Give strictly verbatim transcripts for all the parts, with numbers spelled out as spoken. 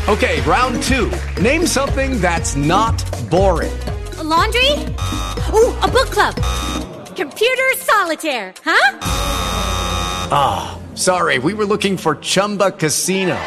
Okay, round two. Name something that's not boring. A laundry? Ooh, a book club. Computer solitaire, huh? Ah, oh, sorry, we were looking for Chumba Casino.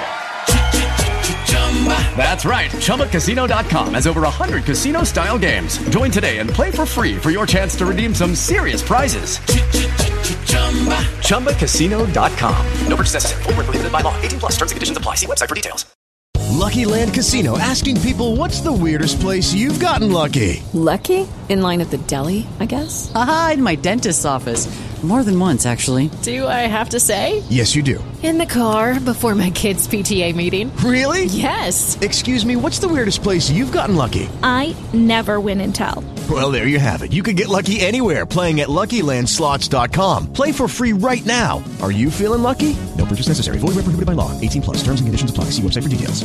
That's right, Chumba Casino dot com has over one hundred casino-style games. Join today and play for free for your chance to redeem some serious prizes. Chumba Casino dot com. No purchase necessary. Void where prohibited by law. eighteen plus. Terms and conditions apply. See website for details. Lucky Land Casino, asking people, what's the weirdest place you've gotten lucky? Lucky? In line at the deli, I guess? Aha, in my dentist's office. More than once, actually. Do I have to say? Yes, you do. In the car before my kids' P T A meeting. Really? Yes. Excuse me, what's the weirdest place you've gotten lucky? I never win and tell. Well, there you have it. You can get lucky anywhere, playing at Lucky Land Slots dot com. Play for free right now. Are you feeling lucky? No purchase necessary. Void where prohibited by law. eighteen plus. Terms and conditions apply. See website for details.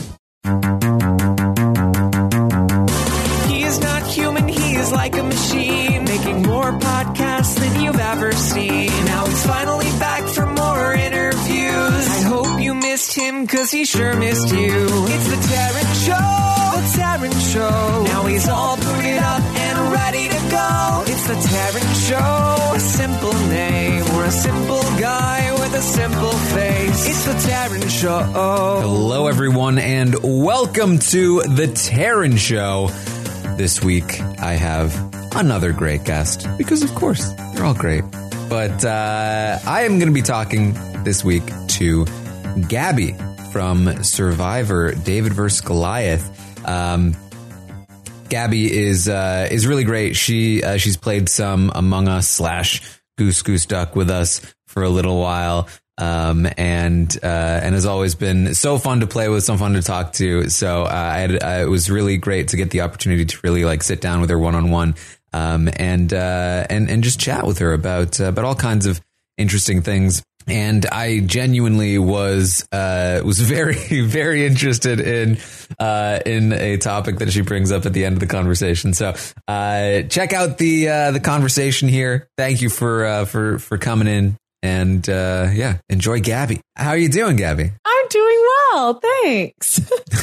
He is not human. He is like a machine, making more podcasts than you've ever seen. Now he's finally back for more interviews. I hope you missed him, cause he sure missed you. It's the Taryn Show, the Taryn Show. Now he's all booted up and ready to go. It's the Taryn Show, a simple name. We're a simple guy with a simple face. It's the Taryn Show. Hello, everyone, and welcome to the Taryn Show. This week, I have another great guest, because of course, they're all great. But uh, I am going to be talking this week to Gabby from Survivor, David versus Goliath. Um, Gabby is uh, is really great. She uh, she's played some Among Us slash Goose Goose Duck with us for a little while. Um, and, uh, and has always been so fun to play with, so fun to talk to. So, uh, I had, uh, it was really great to get the opportunity to really like sit down with her one on one, um, and, uh, and, and just chat with her about, uh, about all kinds of interesting things. And I genuinely was, uh, was very, very interested in, uh, in a topic that she brings up at the end of the conversation. So, uh, check out the, uh, the conversation here. Thank you for, uh, for, for coming in. And, uh, yeah, enjoy Gabby. How are you doing, Gabby? I'm doing well. Thanks.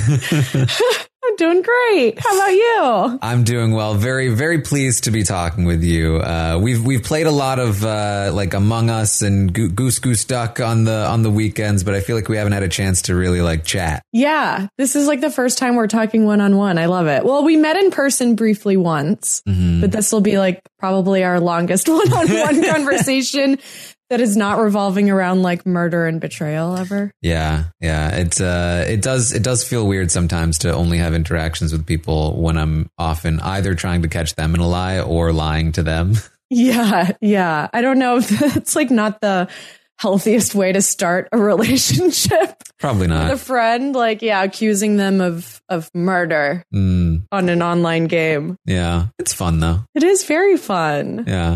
I'm doing great. How about you? I'm doing well. Very, very pleased to be talking with you. Uh, we've, we've played a lot of, uh, like Among Us and Go- Goose Goose Duck on the, on the weekends, but I feel like we haven't had a chance to really like chat. Yeah. This is like the first time we're talking one on one. I love it. Well, we met in person briefly once, mm-hmm. but this will be like probably our longest one on one conversation. That is not revolving around like murder and betrayal ever. Yeah, yeah. It uh, it does it does feel weird sometimes to only have interactions with people when I'm often either trying to catch them in a lie or lying to them. Yeah, yeah. I don't know if it's like not the healthiest way to start a relationship. Probably not. With a friend, like, yeah, accusing them of of murder mm. on an online game. Yeah, it's fun though. It is very fun. Yeah.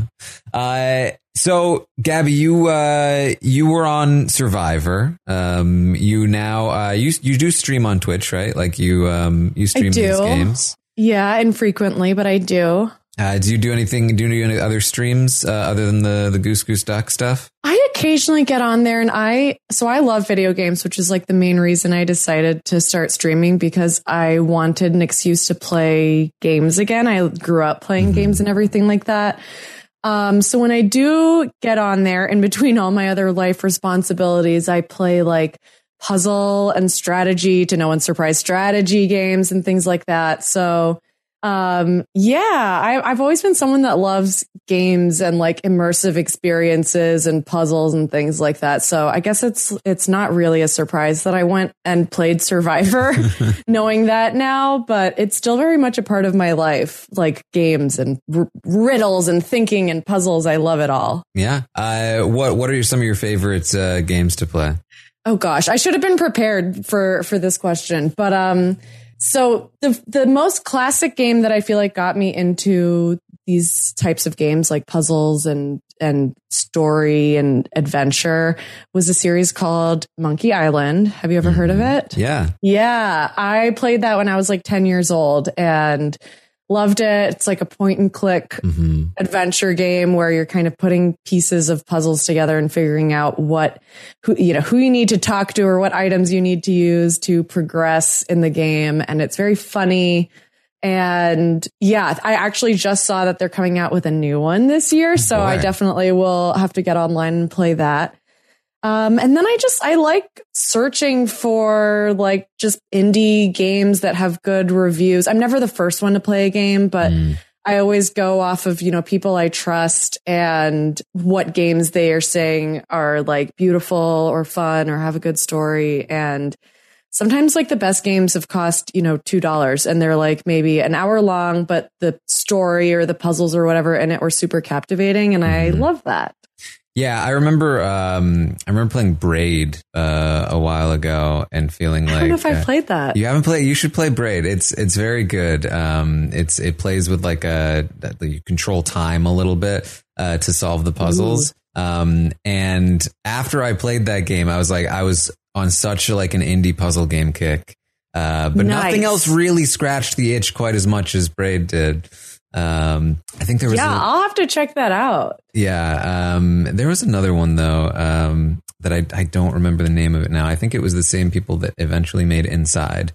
Uh, so, Gabby, you uh, you were on Survivor. Um, you now uh, you you do stream on Twitch, right? Like you um, you stream these games. Yeah, infrequently, but I do. Uh, do you do anything? Do you do any other streams uh, other than the the Goose Goose Duck stuff? I occasionally get on there, and I so I love video games, which is like the main reason I decided to start streaming, because I wanted an excuse to play games again. I grew up playing mm-hmm. games and everything like that. Um, so when I do get on there, in between all my other life responsibilities, I play like puzzle and strategy, to no one's surprise, strategy games and things like that. So, um, yeah, I, I've always been someone that loves games and like immersive experiences and puzzles and things like that. So I guess it's, it's not really a surprise that I went and played Survivor knowing that now, but it's still very much a part of my life, like games and r- riddles and thinking and puzzles. I love it all. Yeah. Uh, what, what are some of your favorite, uh, games to play? Oh gosh, I should have been prepared for, for this question, but, um, so the the most classic game that I feel like got me into these types of games, like puzzles and and story and adventure, was a series called Monkey Island. Have you ever heard of it? Yeah. Yeah. I played that when I was like ten years old, and Loved it. It's like a point and click Mm-hmm. adventure game where you're kind of putting pieces of puzzles together and figuring out what, who, you know, who you need to talk to or what items you need to use to progress in the game. And it's very funny. And yeah, I actually just saw that they're coming out with a new one this year. So Boy. I definitely will have to get online and play that. Um, and then I just, I like searching for like just indie games that have good reviews. I'm never the first one to play a game, but mm. I always go off of, you know, people I trust and what games they are saying are like beautiful or fun or have a good story. And sometimes like the best games have cost, you know, two dollars and they're like maybe an hour long, but the story or the puzzles or whatever in it were super captivating. And I mm. love that. Yeah, I remember. Um, I remember playing Braid uh, a while ago and feeling like I don't know if I've uh, played that. You haven't played. You should play Braid. It's it's very good. Um, it's it plays with like a you control time a little bit uh, to solve the puzzles. Ooh. Um, and after I played that game, I was like, I was on such a, like an indie puzzle game kick. Uh, but nice. Nothing else really scratched the itch quite as much as Braid did. Um, I think there was, yeah, a, I'll have to check that out. Yeah. Um, there was another one though, um, that I, I don't remember the name of it now. I think it was the same people that eventually made Inside.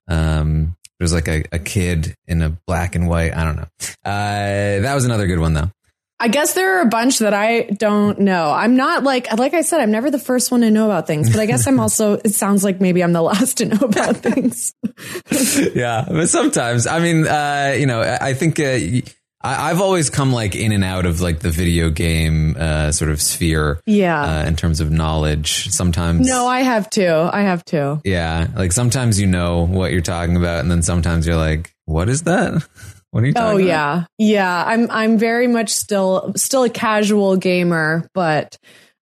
Um, there was like a, a kid in a black and white. I don't know. Uh, that was another good one though. I guess there are a bunch that I don't know. I'm not like, like I said, I'm never the first one to know about things, but I guess I'm also, it sounds like maybe I'm the last to know about things. Yeah. But sometimes, I mean, uh, you know, I think, uh, I, I've always come like in and out of like the video game, uh, sort of sphere. Yeah. Uh, in terms of knowledge. Sometimes. No, I have too. I have too. Yeah. Like sometimes you know what you're talking about. And then sometimes you're like, what is that? What are you talking oh, about? yeah. Yeah. I'm I'm very much still still a casual gamer, but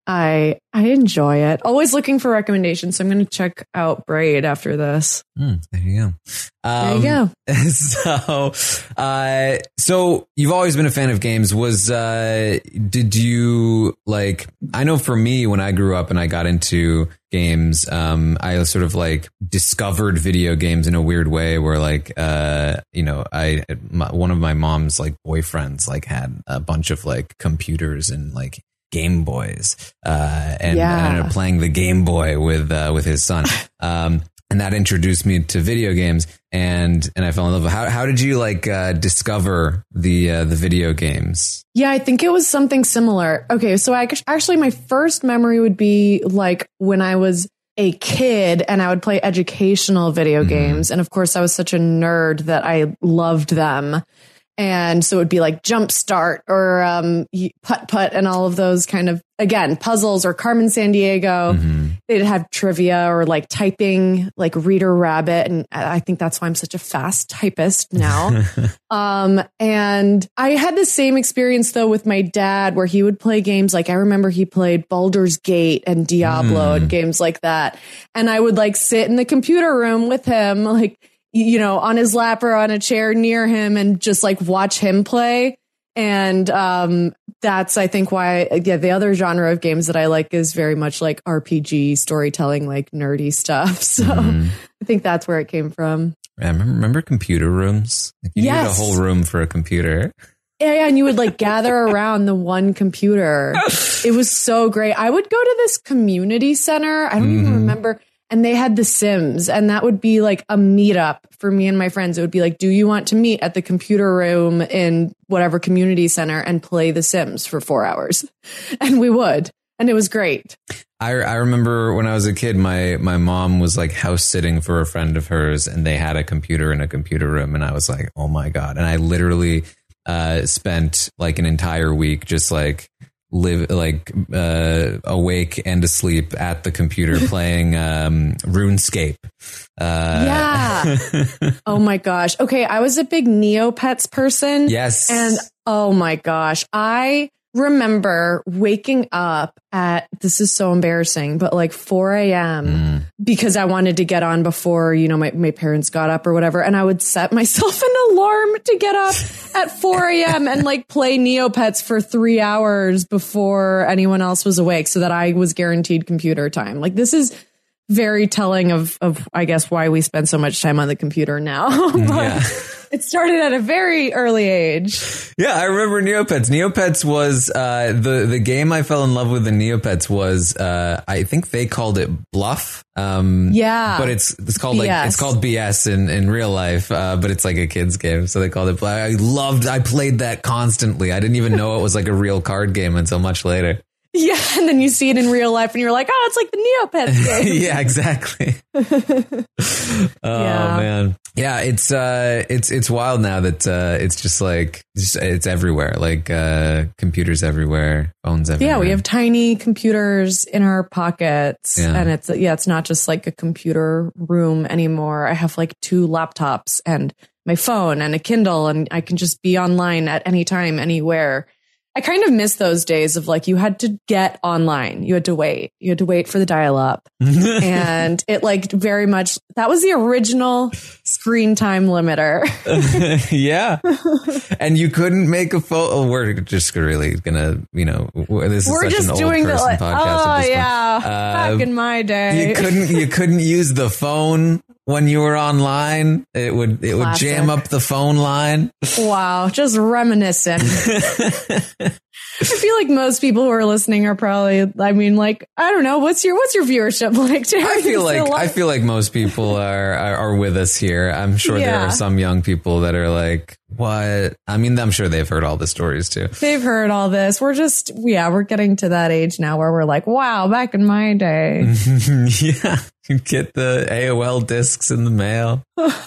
I I enjoy it. Always looking for recommendations. So I'm going to check out Braid after this. Mm, there you go. Um, there you go. So, uh, so you've always been a fan of games. Was, uh, did you like, I know for me, when I grew up and I got into games, um, I sort of like discovered video games in a weird way where like, uh, you know, I, my, one of my mom's like boyfriends like had a bunch of like computers and like Game Boys, uh, and yeah. I ended up playing the Game Boy with, uh, with his son. Um, and that introduced me to video games and, and I fell in love. How, how did you like, uh, discover the, uh, the video games? Yeah, I think it was something similar. Okay. So I actually, my first memory would be like when I was a kid and I would play educational video mm-hmm. games. And of course I was such a nerd that I loved them. And so it would be like Jumpstart or um, Putt Putt and all of those kind of, again, puzzles or Carmen Sandiego. Mm-hmm. They'd have trivia or like typing, like Reader Rabbit. And I think that's why I'm such a fast typist now. um, and I had the same experience, though, with my dad, where he would play games. Like I remember he played Baldur's Gate and Diablo mm. and games like that. And I would like sit in the computer room with him, like, you know, on his lap or on a chair near him and just like watch him play. And um, that's, I think, why, yeah, the other genre of games that I like is very much like R P G storytelling, like nerdy stuff. So mm. I think that's where it came from. Yeah, remember, remember computer rooms? Like you yes. need a whole room for a computer. Yeah, yeah, and you would like gather around the one computer. It was so great. I would go to this community center. I don't mm. even remember. And they had The Sims, and that would be like a meetup for me and my friends. It would be like, do you want to meet at the computer room in whatever community center and play The Sims for four hours? And we would. And it was great. I, I remember when I was a kid, my, my mom was like house sitting for a friend of hers, and they had a computer in a computer room. And I was like, oh my God. And I literally uh, spent like an entire week just like, live like uh awake and asleep at the computer playing um RuneScape. Uh yeah. Oh my gosh. Okay, I was a big Neopets person. Yes. And oh my gosh, I remember waking up at, this is so embarrassing, but like four a.m. Mm. because I wanted to get on before, you know, my, my parents got up or whatever. And I would set myself an alarm to get up at four a.m. and like play Neopets for three hours before anyone else was awake so that I was guaranteed computer time. Like this is very telling of, of, I guess, why we spend so much time on the computer now. But Yeah. it started at a very early age. Yeah, I remember Neopets. Neopets was uh, the the game I fell in love with in Neopets was uh, I think they called it Bluff. Um, Yeah. but it's it's called like B S. it's called B S in, in real life, uh, but it's like a kids game, so they called it Bluff. I loved. I played that constantly. I didn't even know it was like a real card game until much later. Yeah, and then you see it in real life and you're like, oh, it's like the Neopets game. Yeah, exactly. Oh Yeah. man. Yeah, it's uh it's it's wild now that uh it's just like just, it's everywhere. Like uh computers everywhere, phones everywhere. Yeah, we have tiny computers in our pockets, Yeah. and it's yeah, it's not just like a computer room anymore. I have like two laptops and my phone and a Kindle, and I can just be online at any time, anywhere. I kind of miss those days of like you had to get online, you had to wait, you had to wait for the dial up, and it like very much that was the original screen time limiter. Yeah. And you couldn't make a photo. We're just really gonna, you know, this is We're such just an old doing the person like, podcast. oh at this point. yeah, Uh, back in my day. You couldn't, you couldn't use the phone when you were online. It would, it would Classic. jam up the phone line. Wow, just reminiscent. I feel like most people who are listening are probably, I mean, like, I don't know, what's your what's your viewership like? Terry? I feel Is it like a lot? I feel like most people are, are are with us here. I'm sure there Yeah. are some young people that are like, "What?" I mean, I'm sure they've heard all the stories too. They've heard all this. We're just, yeah, we're getting to that age now where we're like, wow, back in my day. Yeah, you get the A O L discs in the mail.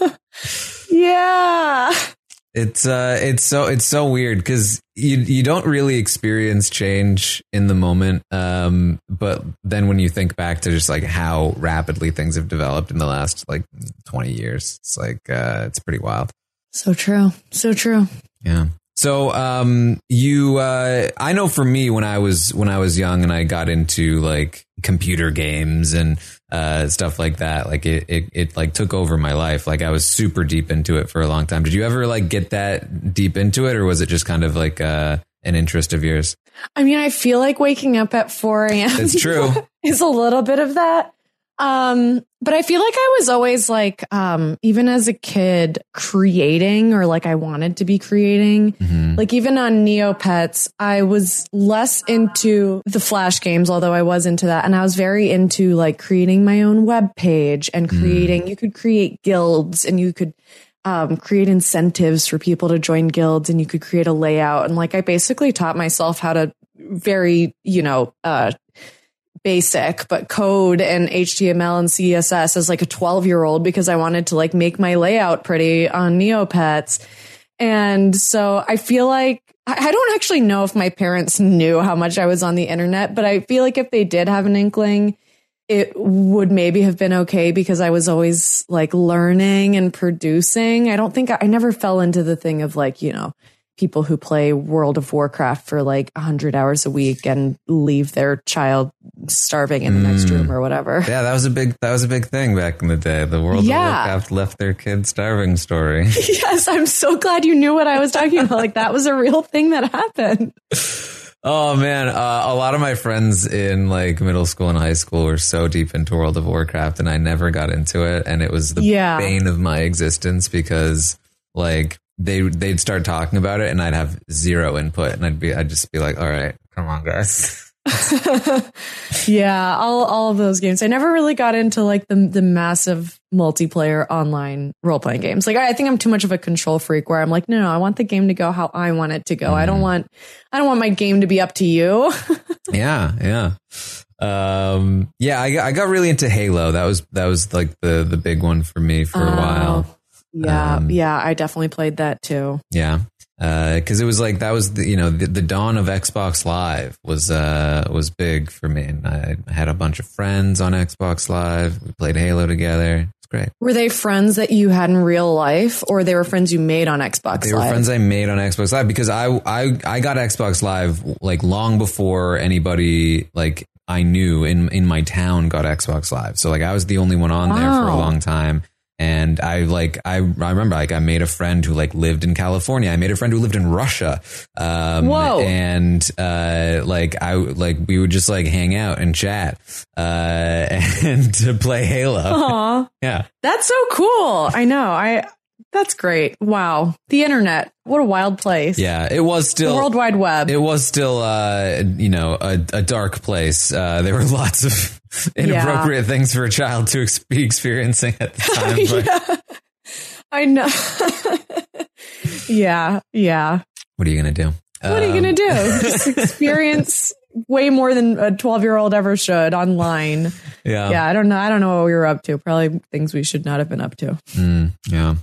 Yeah. It's uh, it's so it's so weird because you you don't really experience change in the moment, um, but then when you think back to just like how rapidly things have developed in the last like twenty years, it's like uh, it's pretty wild. So true. So true. Yeah. So, um, you, uh, I know for me when I was, when I was young and I got into like computer games and, uh, stuff like that, like it, it, it like took over my life. Like I was super deep into it for a long time. Did you ever like get that deep into it, or was it just kind of like, uh, an interest of yours? I mean, I feel like waking up at four a.m. It's true. is a little bit of that. Um, but I feel like I was always like, um, even as a kid creating, or like I wanted to be creating, Mm-hmm. like even on Neopets, I was less into the Flash games, although I was into that. And I was very into like creating my own web page and creating, Mm. you could create guilds and you could, um, create incentives for people to join guilds, and you could create a layout. And like, I basically taught myself how to very, you know, uh, basic, but code and H T M L and C S S as like a twelve year old because I wanted to like make my layout pretty on Neopets. And so I feel like I I don't actually know if my parents knew how much I was on the internet, but I feel like if they did have an inkling, it would maybe have been okay because I was always like learning and producing. I don't think I, I never fell into the thing of like, you know, people who play World of Warcraft for like a hundred hours a week and leave their child starving in the next room or whatever. Yeah, that was a big, that was a big thing back in the day. The World Yeah. of Warcraft left their kid starving story. Yes, I'm so glad you knew what I was talking about. Like that was a real thing that happened. Oh man, uh, a lot of my friends in like middle school and high school were so deep into World of Warcraft, and I never got into it, and it was the Yeah. bane of my existence because like they they'd start talking about it, and I'd have zero input, and I'd be I'd just be like, all right, come on, guys. Yeah, all all of those games. I never really got into like the the massive multiplayer online role playing games. Like I, I think I'm too much of a control freak where I'm like, no, no, I want the game to go how I want it to go. Mm. I don't want I don't want my game to be up to you. Yeah, yeah. Um, yeah, I got, I got really into Halo. That was that was like the the big one for me for a Oh, while. Yeah, Um, yeah, I definitely played that too. Yeah. Uh, cause it was like, that was the, you know, the, the dawn of Xbox Live was, uh, was big for me. And I had a bunch of friends on Xbox Live. We played Halo together. It's great. Were they friends that you had in real life, or they were friends you made on Xbox They were Live? friends I made on Xbox Live because I, I, I got Xbox Live like long before anybody like I knew in, in my town got Xbox Live. So like I was the only one on there for a Wow. long time. And I like, I, I remember like I made a friend who like lived in California. I made a friend who lived in Russia. Um, Whoa. And, uh, like I, like we would just like hang out and chat, uh, and to play Halo. Aw. Yeah. That's so cool. I know. I, that's great. Wow. The internet. What a wild place. Yeah. It was still the World Wide Web. It was still, uh, you know, a, a dark place. Uh, there were lots of inappropriate yeah. things for a child to ex- be experiencing at the time. But yeah. I know. yeah. Yeah. What are you going to do? What are you um, going to do? Just experience way more than a twelve year old ever should online. Yeah. Yeah. I don't know. I don't know what we were up to. Probably things we should not have been up to. Mm, yeah.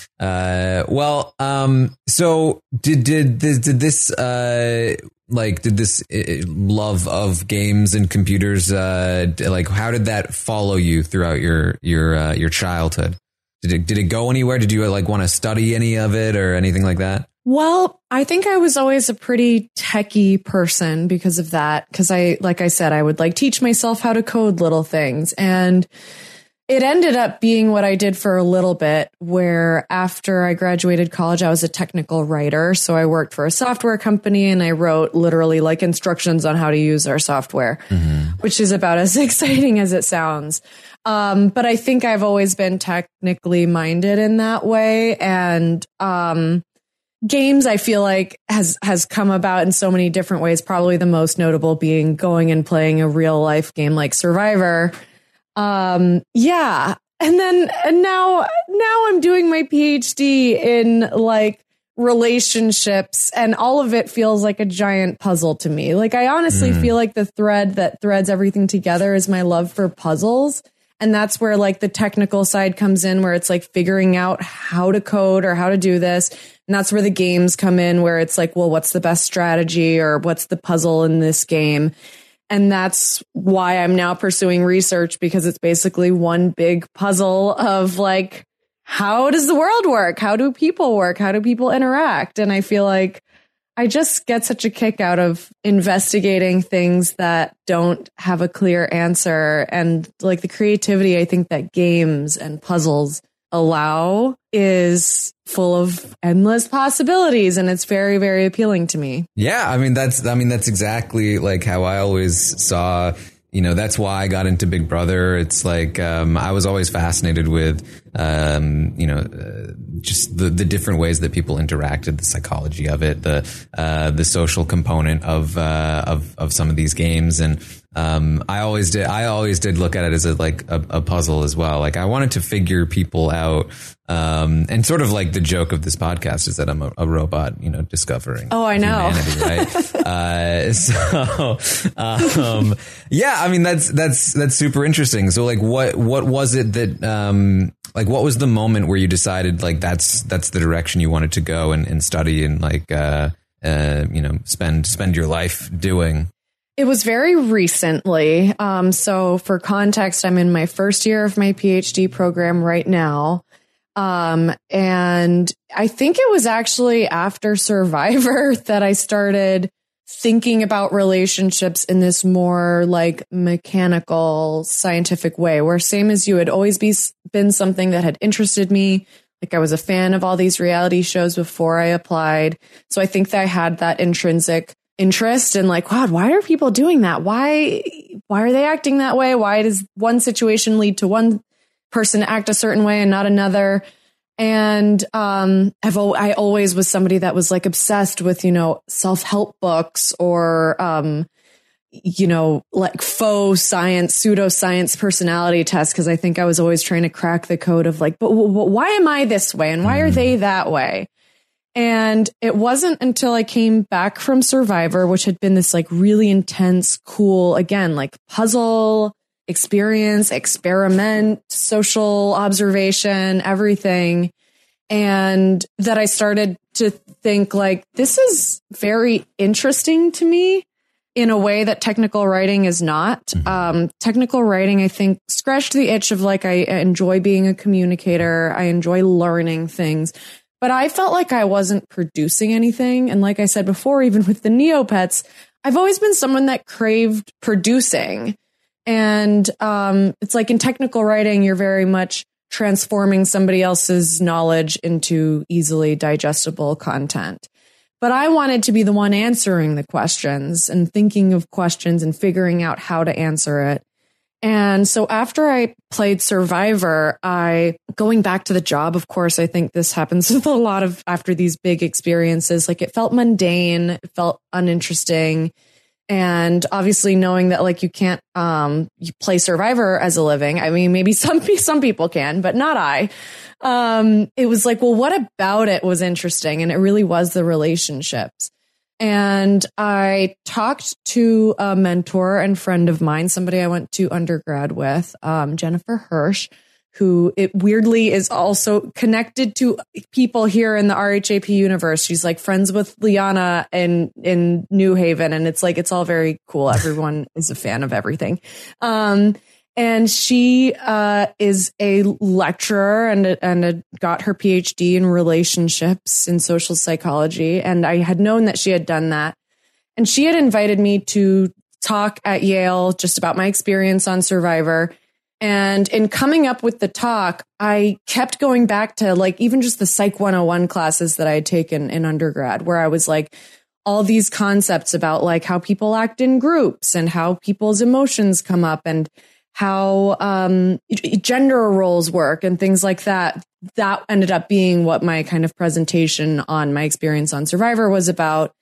Uh, well, um, so did, did, did, did this, uh, like, did this uh, love of games and computers, uh, like, how did that follow you throughout your, your, uh, your childhood? Did it, did it go anywhere? Did you like want to study any of it or anything like that? Well, I think I was always a pretty techie person because of that. Cause I, like I said, I would like teach myself how to code little things. And it ended up being what I did for a little bit, where after I graduated college, I was a technical writer. So I worked for a software company and I wrote literally like instructions on how to use our software, mm-hmm. which is about as exciting as it sounds. Um, but I think I've always been technically minded in that way. And, um, games, I feel like has, has come about in so many different ways. Probably the most notable being going and playing a real life game like Survivor. Um, yeah. And then, and now, now I'm doing my PhD in like relationships, and all of it feels like a giant puzzle to me. Like, I honestly mm. feel like the thread that threads everything together is my love for puzzles. And that's where like the technical side comes in, where it's like figuring out how to code or how to do this. And that's where the games come in, where it's like, well, what's the best strategy or what's the puzzle in this game? And that's why I'm now pursuing research, because it's basically one big puzzle of like, how does the world work? How do people work? How do people interact? And I feel like I just get such a kick out of investigating things that don't have a clear answer. And like the creativity, I think that games and puzzles allow is full of endless possibilities, and it's very, very appealing to me. Yeah, I mean that's I mean that's exactly like how I always saw, you know, that's why I got into Big Brother. It's like um, I was always fascinated with, um, you know, uh, just the, the different ways that people interacted, the psychology of it, the uh, the social component of uh, of of some of these games, and um, I always did. I always did look at it as a, like a, a puzzle as well. Like I wanted to figure people out, um, and sort of like the joke of this podcast is that I'm a, a robot, you know, discovering. Oh, I know. Humanity, right? uh, so, um, yeah, I mean that's that's that's super interesting. So, like, what what was it that um, like what was the moment where you decided like that's that's the direction you wanted to go and, and study and like uh, uh, you know spend spend your life doing? It was very recently. Um, so for context, I'm in my first year of my PhD program right now. Um, and I think it was actually after Survivor that I started thinking about relationships in this more like mechanical, scientific way, where same as you had always be, been something that had interested me. Like I was a fan of all these reality shows before I applied. So I think that I had that intrinsic interest in like, wow, why are people doing that? Why, why are they acting that way? Why does one situation lead to one person to act a certain way and not another? And, um, I've, I always was somebody that was like obsessed with, you know, self-help books or, um, you know, like faux science, pseudoscience personality tests. Cause I think I was always trying to crack the code of like, but w- w- why am I this way? And why are they that way? And it wasn't until I came back from Survivor, which had been this like really intense, cool, again, like puzzle experience, experiment, social observation, everything. And that I started to think like, this is very interesting to me in a way that technical writing is not. Mm-hmm. Um, technical writing, I think, scratched the itch of like, I enjoy being a communicator. I enjoy learning things. But I felt like I wasn't producing anything. And like I said before, even with the Neopets, I've always been someone that craved producing. And um, it's like in technical writing, you're very much transforming somebody else's knowledge into easily digestible content. But I wanted to be the one answering the questions and thinking of questions and figuring out how to answer it. And so after I played Survivor, I, going back to the job, of course, I think this happens with a lot of after these big experiences, like it felt mundane, it felt uninteresting. And obviously knowing that like you can't um, you play Survivor as a living. I mean, maybe some some people can, but not I. Um, it was like, well, what about it was interesting? And it really was the relationships. And I talked to a mentor and friend of mine, somebody I went to undergrad with, um, Jennifer Hirsch, who it weirdly is also connected to people here in the R H A P universe. She's like friends with Liana in, in New Haven. And it's like, it's all very cool. Everyone is a fan of everything. Um, and she, uh, is a lecturer and, and a, got her P H D in relationships in social psychology. And I had known that she had done that. And she had invited me to talk at Yale just about my experience on Survivor. And in coming up with the talk, I kept going back to like even just the Psych one oh one classes that I had taken in undergrad, where I was like all these concepts about like how people act in groups and how people's emotions come up and how um, gender roles work and things like that. That ended up being what my kind of presentation on my experience on Survivor was about.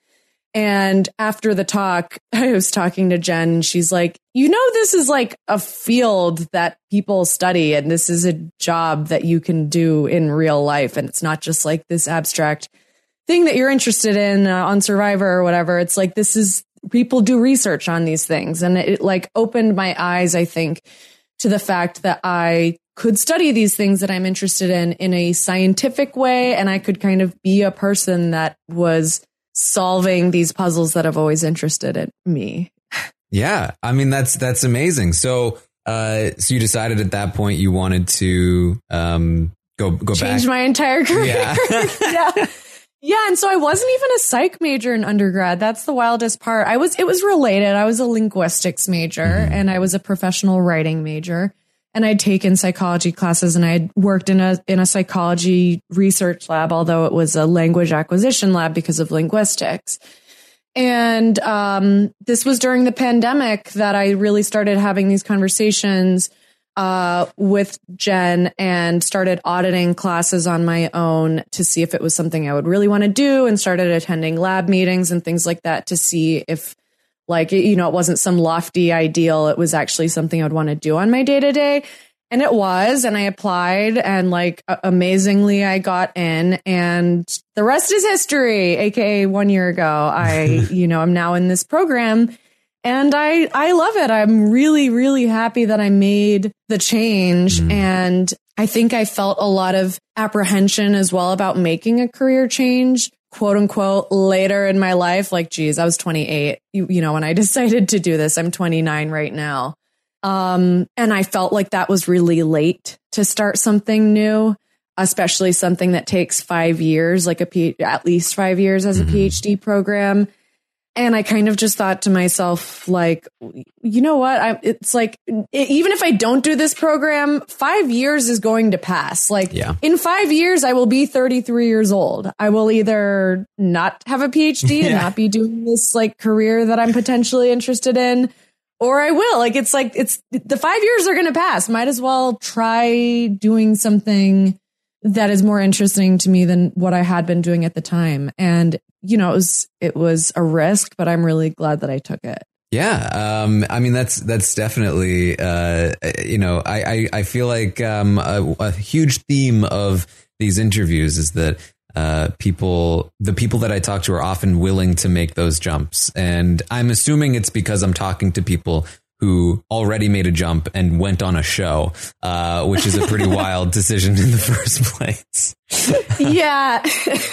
And after the talk, I was talking to Jen and she's like, you know, this is like a field that people study and this is a job that you can do in real life. And it's not just like this abstract thing that you're interested in uh, on Survivor or whatever. It's like, this is people do research on these things. And it like opened my eyes, I think, to the fact that I could study these things that I'm interested in in a scientific way. And I could kind of be a person that was solving these puzzles that have always interested in me. Yeah. I mean, that's, that's amazing. So, uh, so you decided at that point you wanted to, um, go, go Change back. Change my entire career. Yeah. yeah. Yeah. And so I wasn't even a psych major in undergrad. That's the wildest part. I was, it was related. I was a linguistics major mm-hmm. and I was a professional writing major. And I'd taken psychology classes and I had worked in a in a psychology research lab, although it was a language acquisition lab because of linguistics. And um, this was during the pandemic that I really started having these conversations uh, with Jen and started auditing classes on my own to see if it was something I would really want to do, and started attending lab meetings and things like that to see if, like, you know, it wasn't some lofty ideal. It was actually something I'd want to do on my day to day. And it was, and I applied and like amazingly I got in, and the rest is history, A K A one year ago. I, you know, I'm now in this program and I, I love it. I'm really, really happy that I made the change. Mm. And I think I felt a lot of apprehension as well about making a career change, quote unquote, later in my life. Like, geez, I was twenty-eight, you, you know, when I decided to do this. I'm twenty-nine right now. Um, and I felt like that was really late to start something new, especially something that takes five years, like a P- at least five years as a mm-hmm. PhD program. And I kind of just thought to myself, like, you know what? I, it's like, it, even if I don't do this program, five years is going to pass. Like yeah. in five years, I will be thirty-three years old. I will either not have a PhD yeah. and not be doing this like career that I'm potentially interested in, or I will. Like, it's like, it's the five years are going to pass. Might as well try doing something that is more interesting to me than what I had been doing at the time. And, you know, it was, it was a risk, but I'm really glad that I took it. Yeah. Um, I mean, that's, that's definitely, uh, you know, I, I, I feel like, um, a, a huge theme of these interviews is that, uh, people, the people that I talk to are often willing to make those jumps. And I'm assuming it's because I'm talking to people who already made a jump and went on a show, uh, which is a pretty wild decision in the first place. Yeah,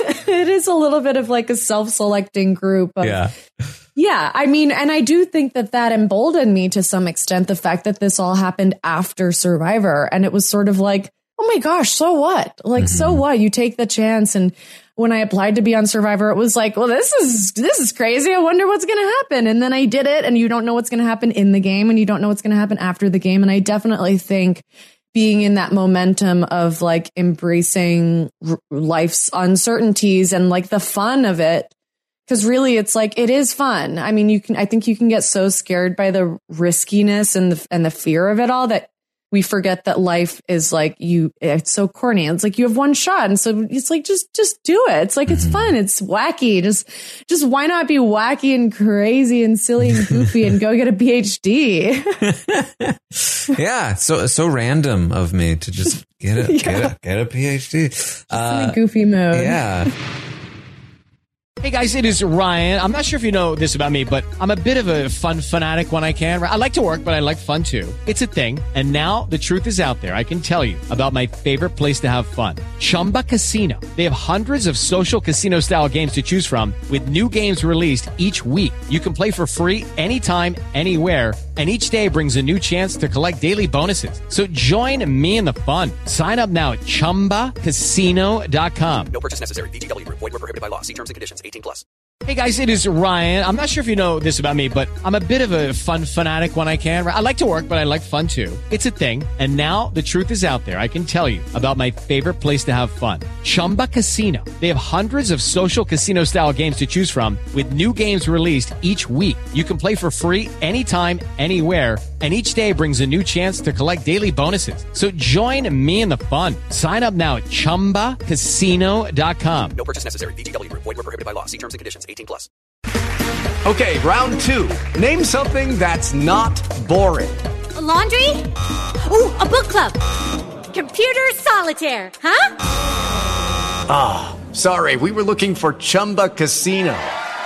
it is a little bit of like a self-selecting group. Of, yeah. Yeah. I mean, and I do think that that emboldened me to some extent, the fact that this all happened after Survivor. And it was sort of like, oh my gosh, so what? Like, mm-hmm. so what? You take the chance. And when I applied to be on Survivor, it was like, well, this is, this is crazy. I wonder what's going to happen. And then I did it, and you don't know what's going to happen in the game, and you don't know what's going to happen after the game. And I definitely think being in that momentum of like embracing r- life's uncertainties and like the fun of it. Cause really it's like, it is fun. I mean, you can, I think you can get so scared by the riskiness and the, and the fear of it all that we forget that life is like you, it's so corny. It's like you have one shot. And so it's like, just, just do it. It's like, it's fun. It's wacky. Just, just why not be wacky and crazy and silly and goofy and go get a P H D? Yeah. So, so random of me to just get a, yeah. get a, get a P H D. Uh, in a goofy mode. Yeah. Hey guys, it is Ryan. I'm not sure if you know this about me, but I'm a bit of a fun fanatic when I can. I like to work, but I like fun too. It's a thing. And now the truth is out there. I can tell you about my favorite place to have fun. Chumba Casino. They have hundreds of social casino style games to choose from with new games released each week. You can play for free anytime, anywhere. And each day brings a new chance to collect daily bonuses. So join me in the fun. Sign up now at chumba casino dot com. No purchase necessary. V G W Group. Void where prohibited by law. See terms and conditions. eighteen plus. Hey guys, it is Ryan. I'm not sure if you know this about me, but I'm a bit of a fun fanatic when I can. I like to work, but I like fun too. It's a thing. And now the truth is out there. I can tell you about my favorite place to have fun. Chumba Casino. They have hundreds of social casino style games to choose from with new games released each week. You can play for free anytime, anywhere. And each day brings a new chance to collect daily bonuses. So join me in the fun. Sign up now at chumba casino dot com. No purchase necessary. V G W Group. Void where prohibited by law. See terms and conditions. eighteen plus. Okay, round two. Name something that's not boring. A laundry? Ooh, a book club. Computer solitaire, huh? Ah, oh, sorry. We were looking for Chumba Casino.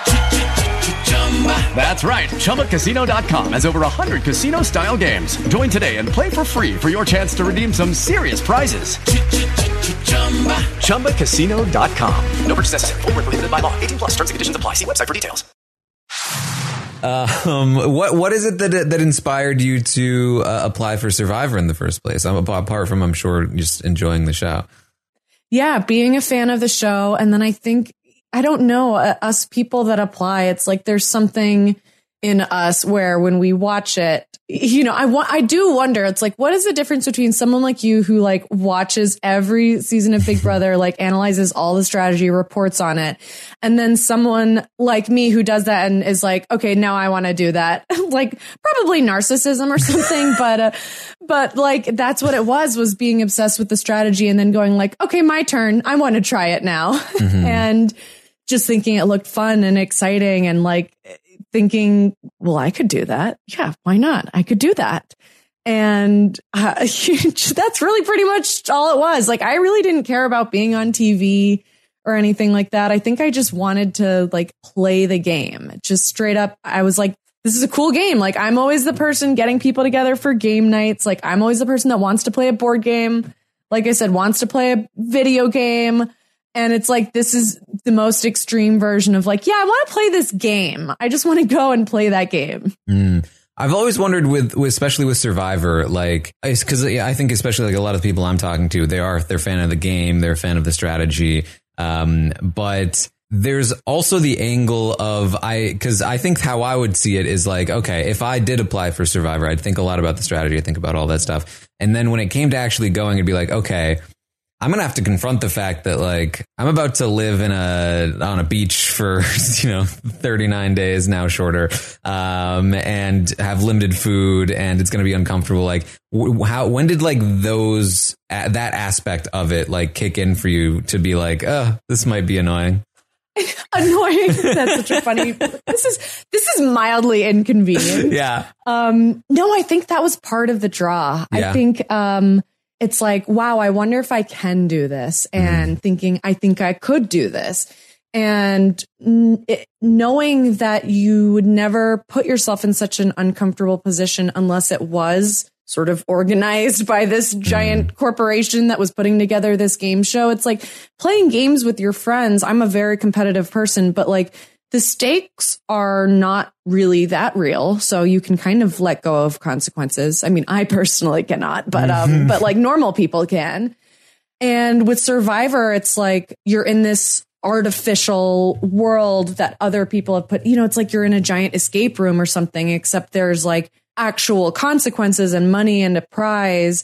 That's right. Chumba Casino dot com has over one hundred casino-style games. Join today and play for free for your chance to redeem some serious prizes. Chumba Casino dot com. No purchase necessary. Void where prohibited by law. eighteen plus. Terms and conditions apply. See website for details. Um, what what is it that that inspired you to uh, apply for Survivor in the first place? I'm apart from, I'm sure, just enjoying the show. Yeah, being a fan of the show, and then I think, I don't know, uh, us people that apply, it's like there's something in us where when we watch it, you know, I want, I do wonder, it's like, what is the difference between someone like you who like watches every season of Big Brother, like analyzes all the strategy, reports on it, and then someone like me who does that and is like, okay, now I want to do that. Like probably narcissism or something, but, uh, but like, that's what it was, was being obsessed with the strategy and then going like, okay, my turn. I want to try it now. Mm-hmm. And just thinking it looked fun and exciting and like thinking, well, I could do that. Yeah, why not? I could do that. And uh, that's really pretty much all it was. Like, I really didn't care about being on T V or anything like that. I think I just wanted to like play the game. Just straight up, I was like, this is a cool game. Like, I'm always the person getting people together for game nights. Like, I'm always the person that wants to play a board game. Like I said, wants to play a video game. And it's like, this is the most extreme version of like, yeah, I want to play this game. I just want to go and play that game. Mm. I've always wondered with, with especially with Survivor, like, because I think especially like a lot of people I'm talking to, they are, they're a fan of the game. They're a fan of the strategy. Um, but there's also the angle of I, because I think how I would see it is like, okay, if I did apply for Survivor, I'd think a lot about the strategy. I'd think about all that stuff. And then when it came to actually going, it'd be like, okay, I'm going to have to confront the fact that like I'm about to live in a on a beach for, you know, thirty-nine days, now shorter, um, and have limited food, and it's going to be uncomfortable. Like w- how when did like those uh, that aspect of it like kick in for you to be like, oh, this might be annoying? Annoying. That's such a funny. This is this is mildly inconvenient. Yeah. Um. No, I think that was part of the draw. Yeah. I think. Um. It's like, wow, I wonder if I can do this, and mm. thinking, I think I could do this. And n- it, knowing that you would never put yourself in such an uncomfortable position unless it was sort of organized by this giant mm. corporation that was putting together this game show. It's like playing games with your friends. I'm a very competitive person, but like, the stakes are not really that real, so you can kind of let go of consequences. I mean, I personally cannot, but um, but like normal people can. And with Survivor, it's like you're in this artificial world that other people have put, you know, it's like you're in a giant escape room or something, except there's like actual consequences and money and a prize.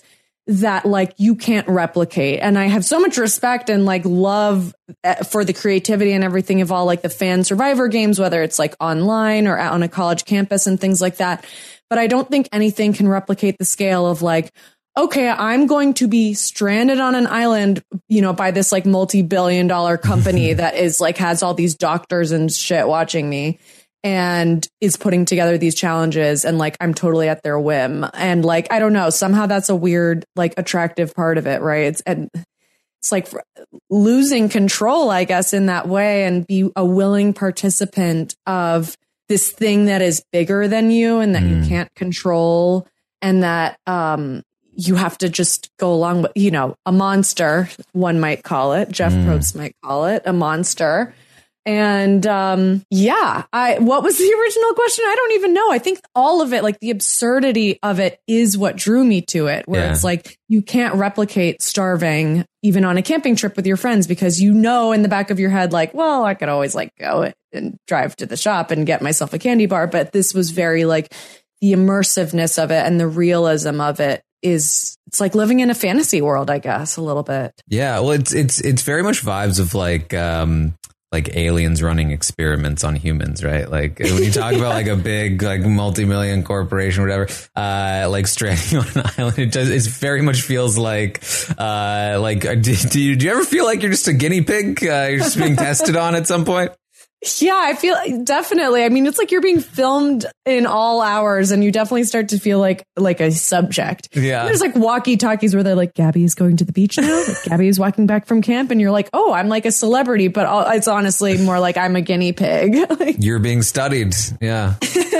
that like you can't replicate. And I have so much respect and like love for the creativity and everything of all like the fan survivor games, whether it's like online or out on a college campus and things like that. But I don't think anything can replicate the scale of like, okay, I'm going to be stranded on an island, you know, by this like multi-billion dollar company that is like has all these doctors and shit watching me and is putting together these challenges. And like, I'm totally at their whim. And like, I don't know, somehow that's a weird, like attractive part of it. Right. It's, and it's like losing control, I guess, in that way, and be a willing participant of this thing that is bigger than you and that mm. you can't control. And that, um, you have to just go along with, you know, a monster, one might call it. Jeff mm. Probst might call it a monster. And um, yeah, I what was the original question? I don't even know. I think all of it, like the absurdity of it is what drew me to it, where yeah. it's like you can't replicate starving even on a camping trip with your friends, because you know in the back of your head, like, well, I could always like go and drive to the shop and get myself a candy bar. But this was very like the immersiveness of it and the realism of it is, it's like living in a fantasy world, I guess, a little bit. Yeah, well, it's it's it's very much vibes of like um like aliens running experiments on humans, right? Like when you talk about like a big like multi-million corporation or whatever, uh like stranding on an island, it does it very much feels like uh like do, do you do you ever feel like you're just a guinea pig, uh, you're just being tested on at some point? Yeah, I feel definitely. I mean, it's like you're being filmed in all hours, and you definitely start to feel like like a subject. Yeah, there's like walkie talkies where they're like, "Gabby is going to the beach now." Like, Gabby is walking back from camp, and you're like, "Oh, I'm like a celebrity," but it's honestly more like I'm a guinea pig. Like, you're being studied. Yeah.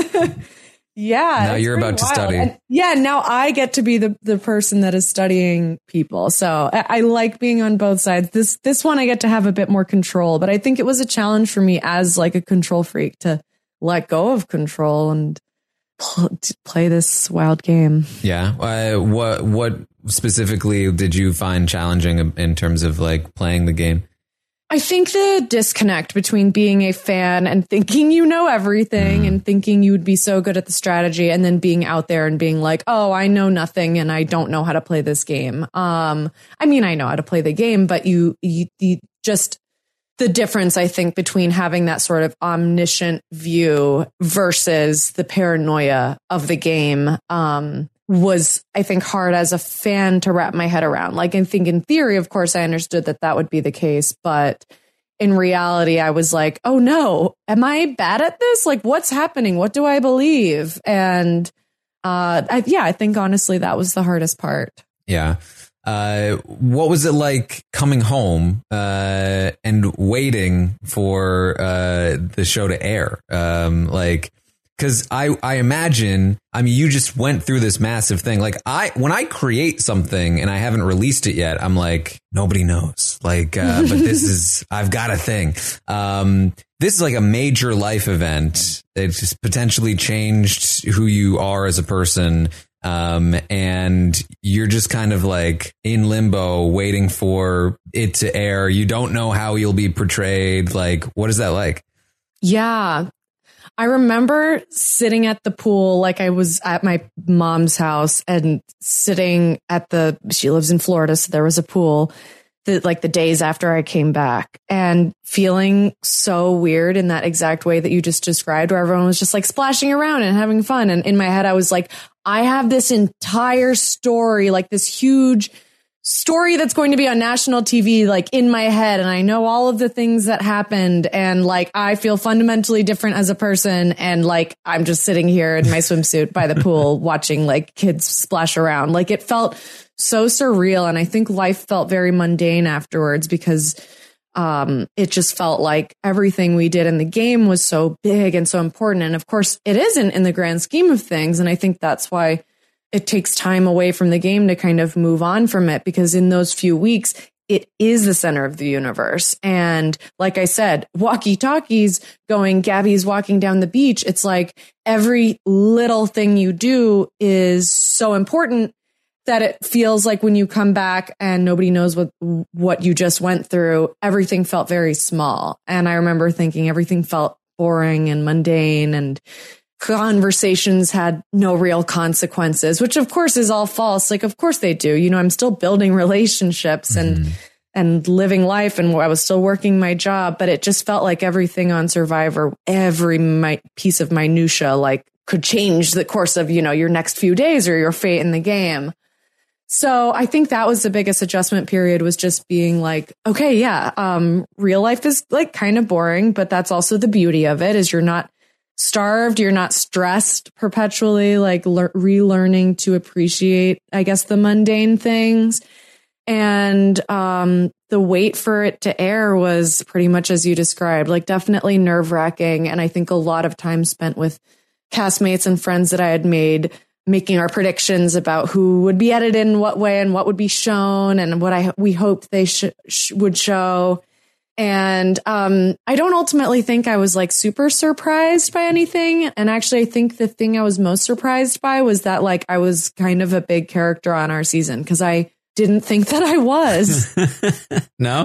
Yeah. Now you're about wild. to study. And yeah. Now I get to be the, the person that is studying people. So I, I like being on both sides. This, this one I get to have a bit more control, but I think it was a challenge for me as like a control freak to let go of control and pl- play this wild game. Yeah. Uh, what, what specifically did you find challenging in terms of like playing the game? I think the disconnect between being a fan and thinking you know everything mm. and thinking you would be so good at the strategy, and then being out there and being like, oh, I know nothing and I don't know how to play this game. Um, I mean, I know how to play the game, but you, you, you just the difference, I think, between having that sort of omniscient view versus the paranoia of the game, um, was, I think, hard as a fan to wrap my head around. Like, I think in theory, of course, I understood that that would be the case. But in reality, I was like, oh, no, am I bad at this? Like, what's happening? What do I believe? And uh, I, yeah, I think, honestly, that was the hardest part. Yeah. Uh, what was it like coming home uh, and waiting for uh, the show to air? Um, like, Because I, I imagine, I mean, you just went through this massive thing. Like I, when I create something and I haven't released it yet, I'm like, nobody knows. Like, uh, but this is, I've got a thing. Um, this is like a major life event. It just potentially changed who you are as a person. Um, and you're just kind of like in limbo waiting for it to air. You don't know how you'll be portrayed. Like, what is that like? Yeah. I remember sitting at the pool, like I was at my mom's house and sitting at the, she lives in Florida, so there was a pool, the, like the days after I came back, and feeling so weird in that exact way that you just described, where everyone was just like splashing around and having fun. And in my head, I was like, I have this entire story, like this huge story that's going to be on national T V, like in my head. And I know all of the things that happened. And like, I feel fundamentally different as a person. And like, I'm just sitting here in my swimsuit by the pool watching like kids splash around. Like, it felt so surreal. And I think life felt very mundane afterwards, because um, it just felt like everything we did in the game was so big and so important. And of course it isn't in the grand scheme of things. And I think that's why it takes time away from the game to kind of move on from it, because in those few weeks, it is the center of the universe. And like I said, walkie-talkies going, Gabby's walking down the beach. It's like every little thing you do is so important that it feels like when you come back and nobody knows what, what you just went through, everything felt very small. And I remember thinking everything felt boring and mundane, and conversations had no real consequences, which of course is all false. Like, of course they do. You know, I'm still building relationships and, mm-hmm. and living life, and I was still working my job, but it just felt like everything on Survivor, every mi- piece of minutia, like could change the course of, you know, your next few days or your fate in the game. So I think that was the biggest adjustment period, was just being like, okay, yeah, um, real life is like kind of boring, but that's also the beauty of it, is you're not starved, you're not stressed perpetually, like le- relearning to appreciate, I guess, the mundane things. And um, the wait for it to air was pretty much as you described, like definitely nerve wracking. And I think a lot of time spent with castmates and friends that I had made, making our predictions about who would be edited in what way and what would be shown and what I we hoped they sh- sh- would show. And um, I don't ultimately think I was like super surprised by anything. And actually, I think the thing I was most surprised by was that like I was kind of a big character on our season, because I didn't think that I was. No?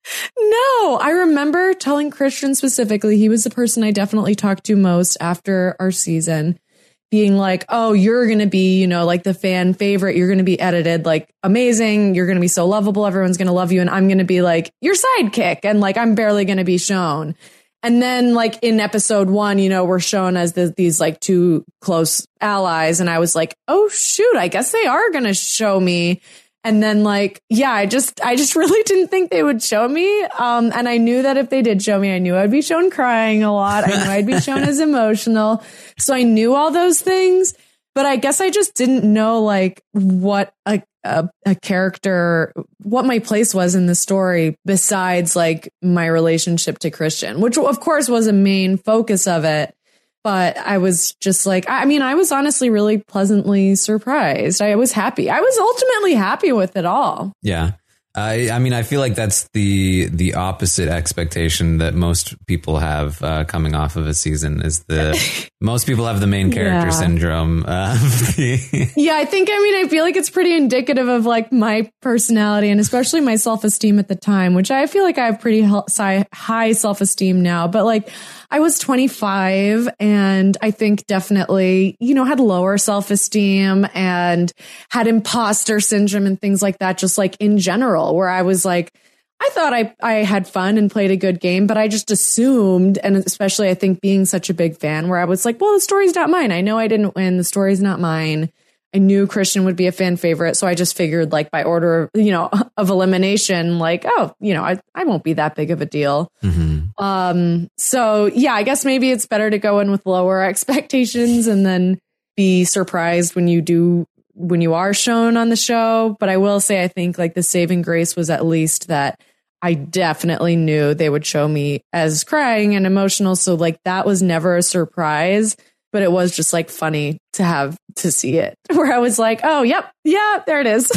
No, I remember telling Christian specifically, he was the person I definitely talked to most after our season, being like, oh, you're going to be, you know, like the fan favorite. You're going to be edited like amazing. You're going to be so lovable. Everyone's going to love you. And I'm going to be like your sidekick. And like, I'm barely going to be shown. And then like in episode one, you know, we're shown as the, these like two close allies. And I was like, oh, shoot, I guess they are going to show me. And then like, yeah, I just, I just really didn't think they would show me. Um, and I knew that if they did show me, I knew I'd be shown crying a lot. I knew I'd be shown as emotional. So I knew all those things, but I guess I just didn't know like what a, a, a character, what my place was in the story besides like my relationship to Christian, which of course was a main focus of it. But I was just like, I mean, I was honestly really pleasantly surprised. I was happy. I was ultimately happy with it all. Yeah. I, I mean, I feel like that's the the opposite expectation that most people have uh, coming off of a season, is the most people have the main character Yeah. syndrome. Uh, the Yeah, I think, I mean, I feel like it's pretty indicative of like my personality and especially my self-esteem at the time, which I feel like I have pretty hel- high self-esteem now. But like, I was twenty-five and I think definitely, you know, had lower self-esteem and had imposter syndrome and things like that, just like in general, where I was like, I thought I, I had fun and played a good game, but I just assumed, and especially I think being such a big fan, where I was like, well, the story's not mine. I know I didn't win. The story's not mine. I knew Christian would be a fan favorite. So I just figured like by order of, you know, of elimination, like, oh, you know, I, I won't be that big of a deal. Mm-hmm. Um, so yeah, I guess maybe it's better to go in with lower expectations and then be surprised when you do, when you are shown on the show. But I will say, I think like the saving grace was at least that I definitely knew they would show me as crying and emotional. So like that was never a surprise, but it was just like funny to have to see it, where I was like, oh, yep. Yeah, there it is.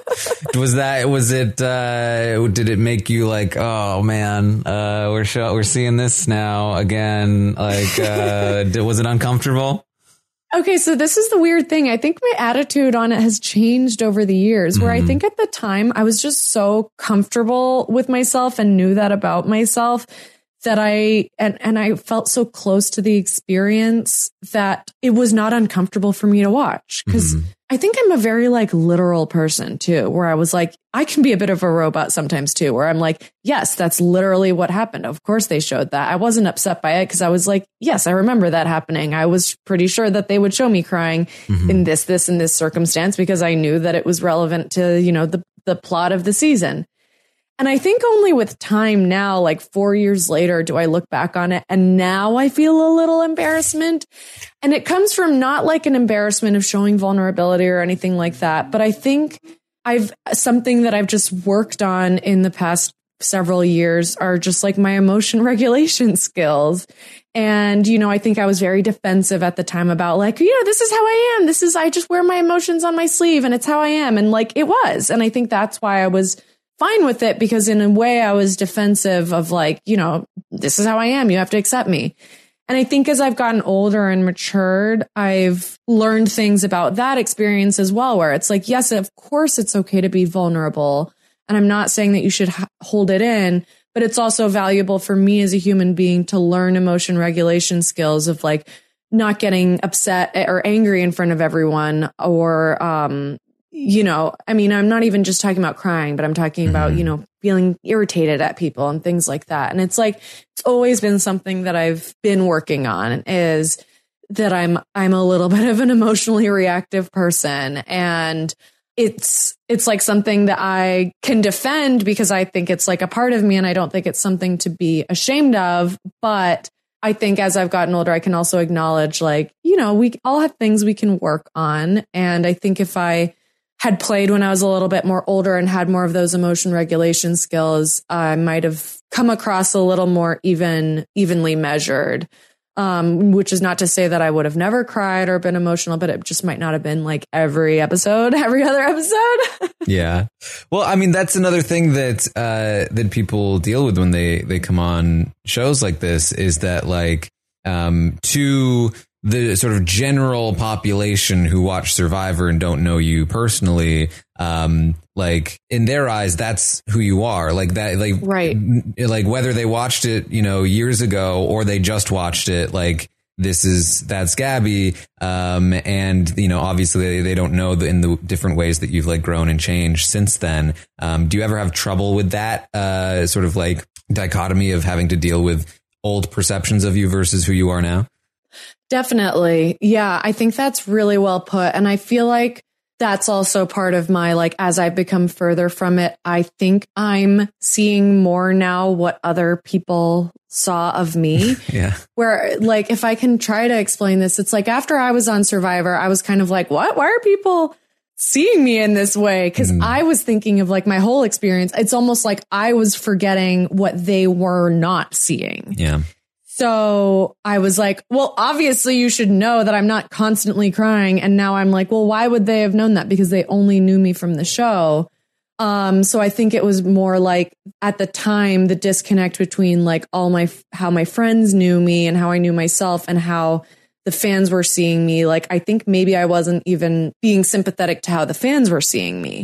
was that, was it, uh, did it make you like, oh man, uh, we're show, we're seeing this now again. Like, uh, did, was it uncomfortable? Okay, so this is the weird thing. I think my attitude on it has changed over the years, where mm-hmm. I think at the time I was just so comfortable with myself and knew that about myself that I, and, and I felt so close to the experience that it was not uncomfortable for me to watch. Cause mm-hmm. I think I'm a very like literal person too, where I was like, I can be a bit of a robot sometimes too, where I'm like, yes, that's literally what happened. Of course they showed that. I wasn't upset by it because I was like, yes, I remember that happening. I was pretty sure that they would show me crying mm-hmm. in this, this, and this circumstance because I knew that it was relevant to, you know, the, the plot of the season. And I think only with time now, like four years later, do I look back on it. And now I feel a little embarrassment. And it comes from not like an embarrassment of showing vulnerability or anything like that. But I think I've something that I've just worked on in the past several years are just like my emotion regulation skills. And, you know, I think I was very defensive at the time about like, you know, this is how I am. This is, I just wear my emotions on my sleeve and it's how I am. And like it was. And I think that's why I was fine with it, because in a way I was defensive of like, you know, this is how I am. You have to accept me. And I think as I've gotten older and matured, I've learned things about that experience as well, where it's like, yes, of course it's okay to be vulnerable. And I'm not saying that you should h- hold it in, but it's also valuable for me as a human being to learn emotion regulation skills of like not getting upset or angry in front of everyone, or, um, you know, I mean, I'm not even just talking about crying, but I'm talking mm-hmm. about, you know, feeling irritated at people and things like that. And it's like, it's always been something that I've been working on, is that I'm, I'm a little bit of an emotionally reactive person. And it's, it's like something that I can defend because I think it's like a part of me, and I don't think it's something to be ashamed of. But I think as I've gotten older, I can also acknowledge, like, you know, we all have things we can work on. And I think if I had played when I was a little bit more older and had more of those emotion regulation skills, I might have come across a little more even, evenly measured. Um, which is not to say that I would have never cried or been emotional, but it just might not have been like every episode, every other episode. Yeah. Well, I mean, that's another thing that, uh, that people deal with when they, they come on shows like this, is that like, um, to the sort of general population who watch Survivor and don't know you personally, um, like in their eyes, that's who you are. Like that, like, right. Like whether they watched it, you know, years ago or they just watched it, like this is, that's Gabby. Um, and, you know, obviously they, they don't know the, in the different ways that you've like grown and changed since then. Um, do you ever have trouble with that, uh, sort of like dichotomy of having to deal with old perceptions of you versus who you are now? Definitely. Yeah, I think that's really well put. And I feel like that's also part of my, like, as I've become further from it, I think I'm seeing more now what other people saw of me. Yeah. Where, like, if I can try to explain this, it's like after I was on Survivor, I was kind of like, what? Why are people seeing me in this way? Because mm. I was thinking of like my whole experience. It's almost like I was forgetting what they were not seeing. Yeah. So I was like, well, obviously you should know that I'm not constantly crying. And now I'm like, well, why would they have known that? Because they only knew me from the show. Um, so I think it was more like at the time, the disconnect between like all my, how my friends knew me and how I knew myself and how the fans were seeing me. Like, I think maybe I wasn't even being sympathetic to how the fans were seeing me.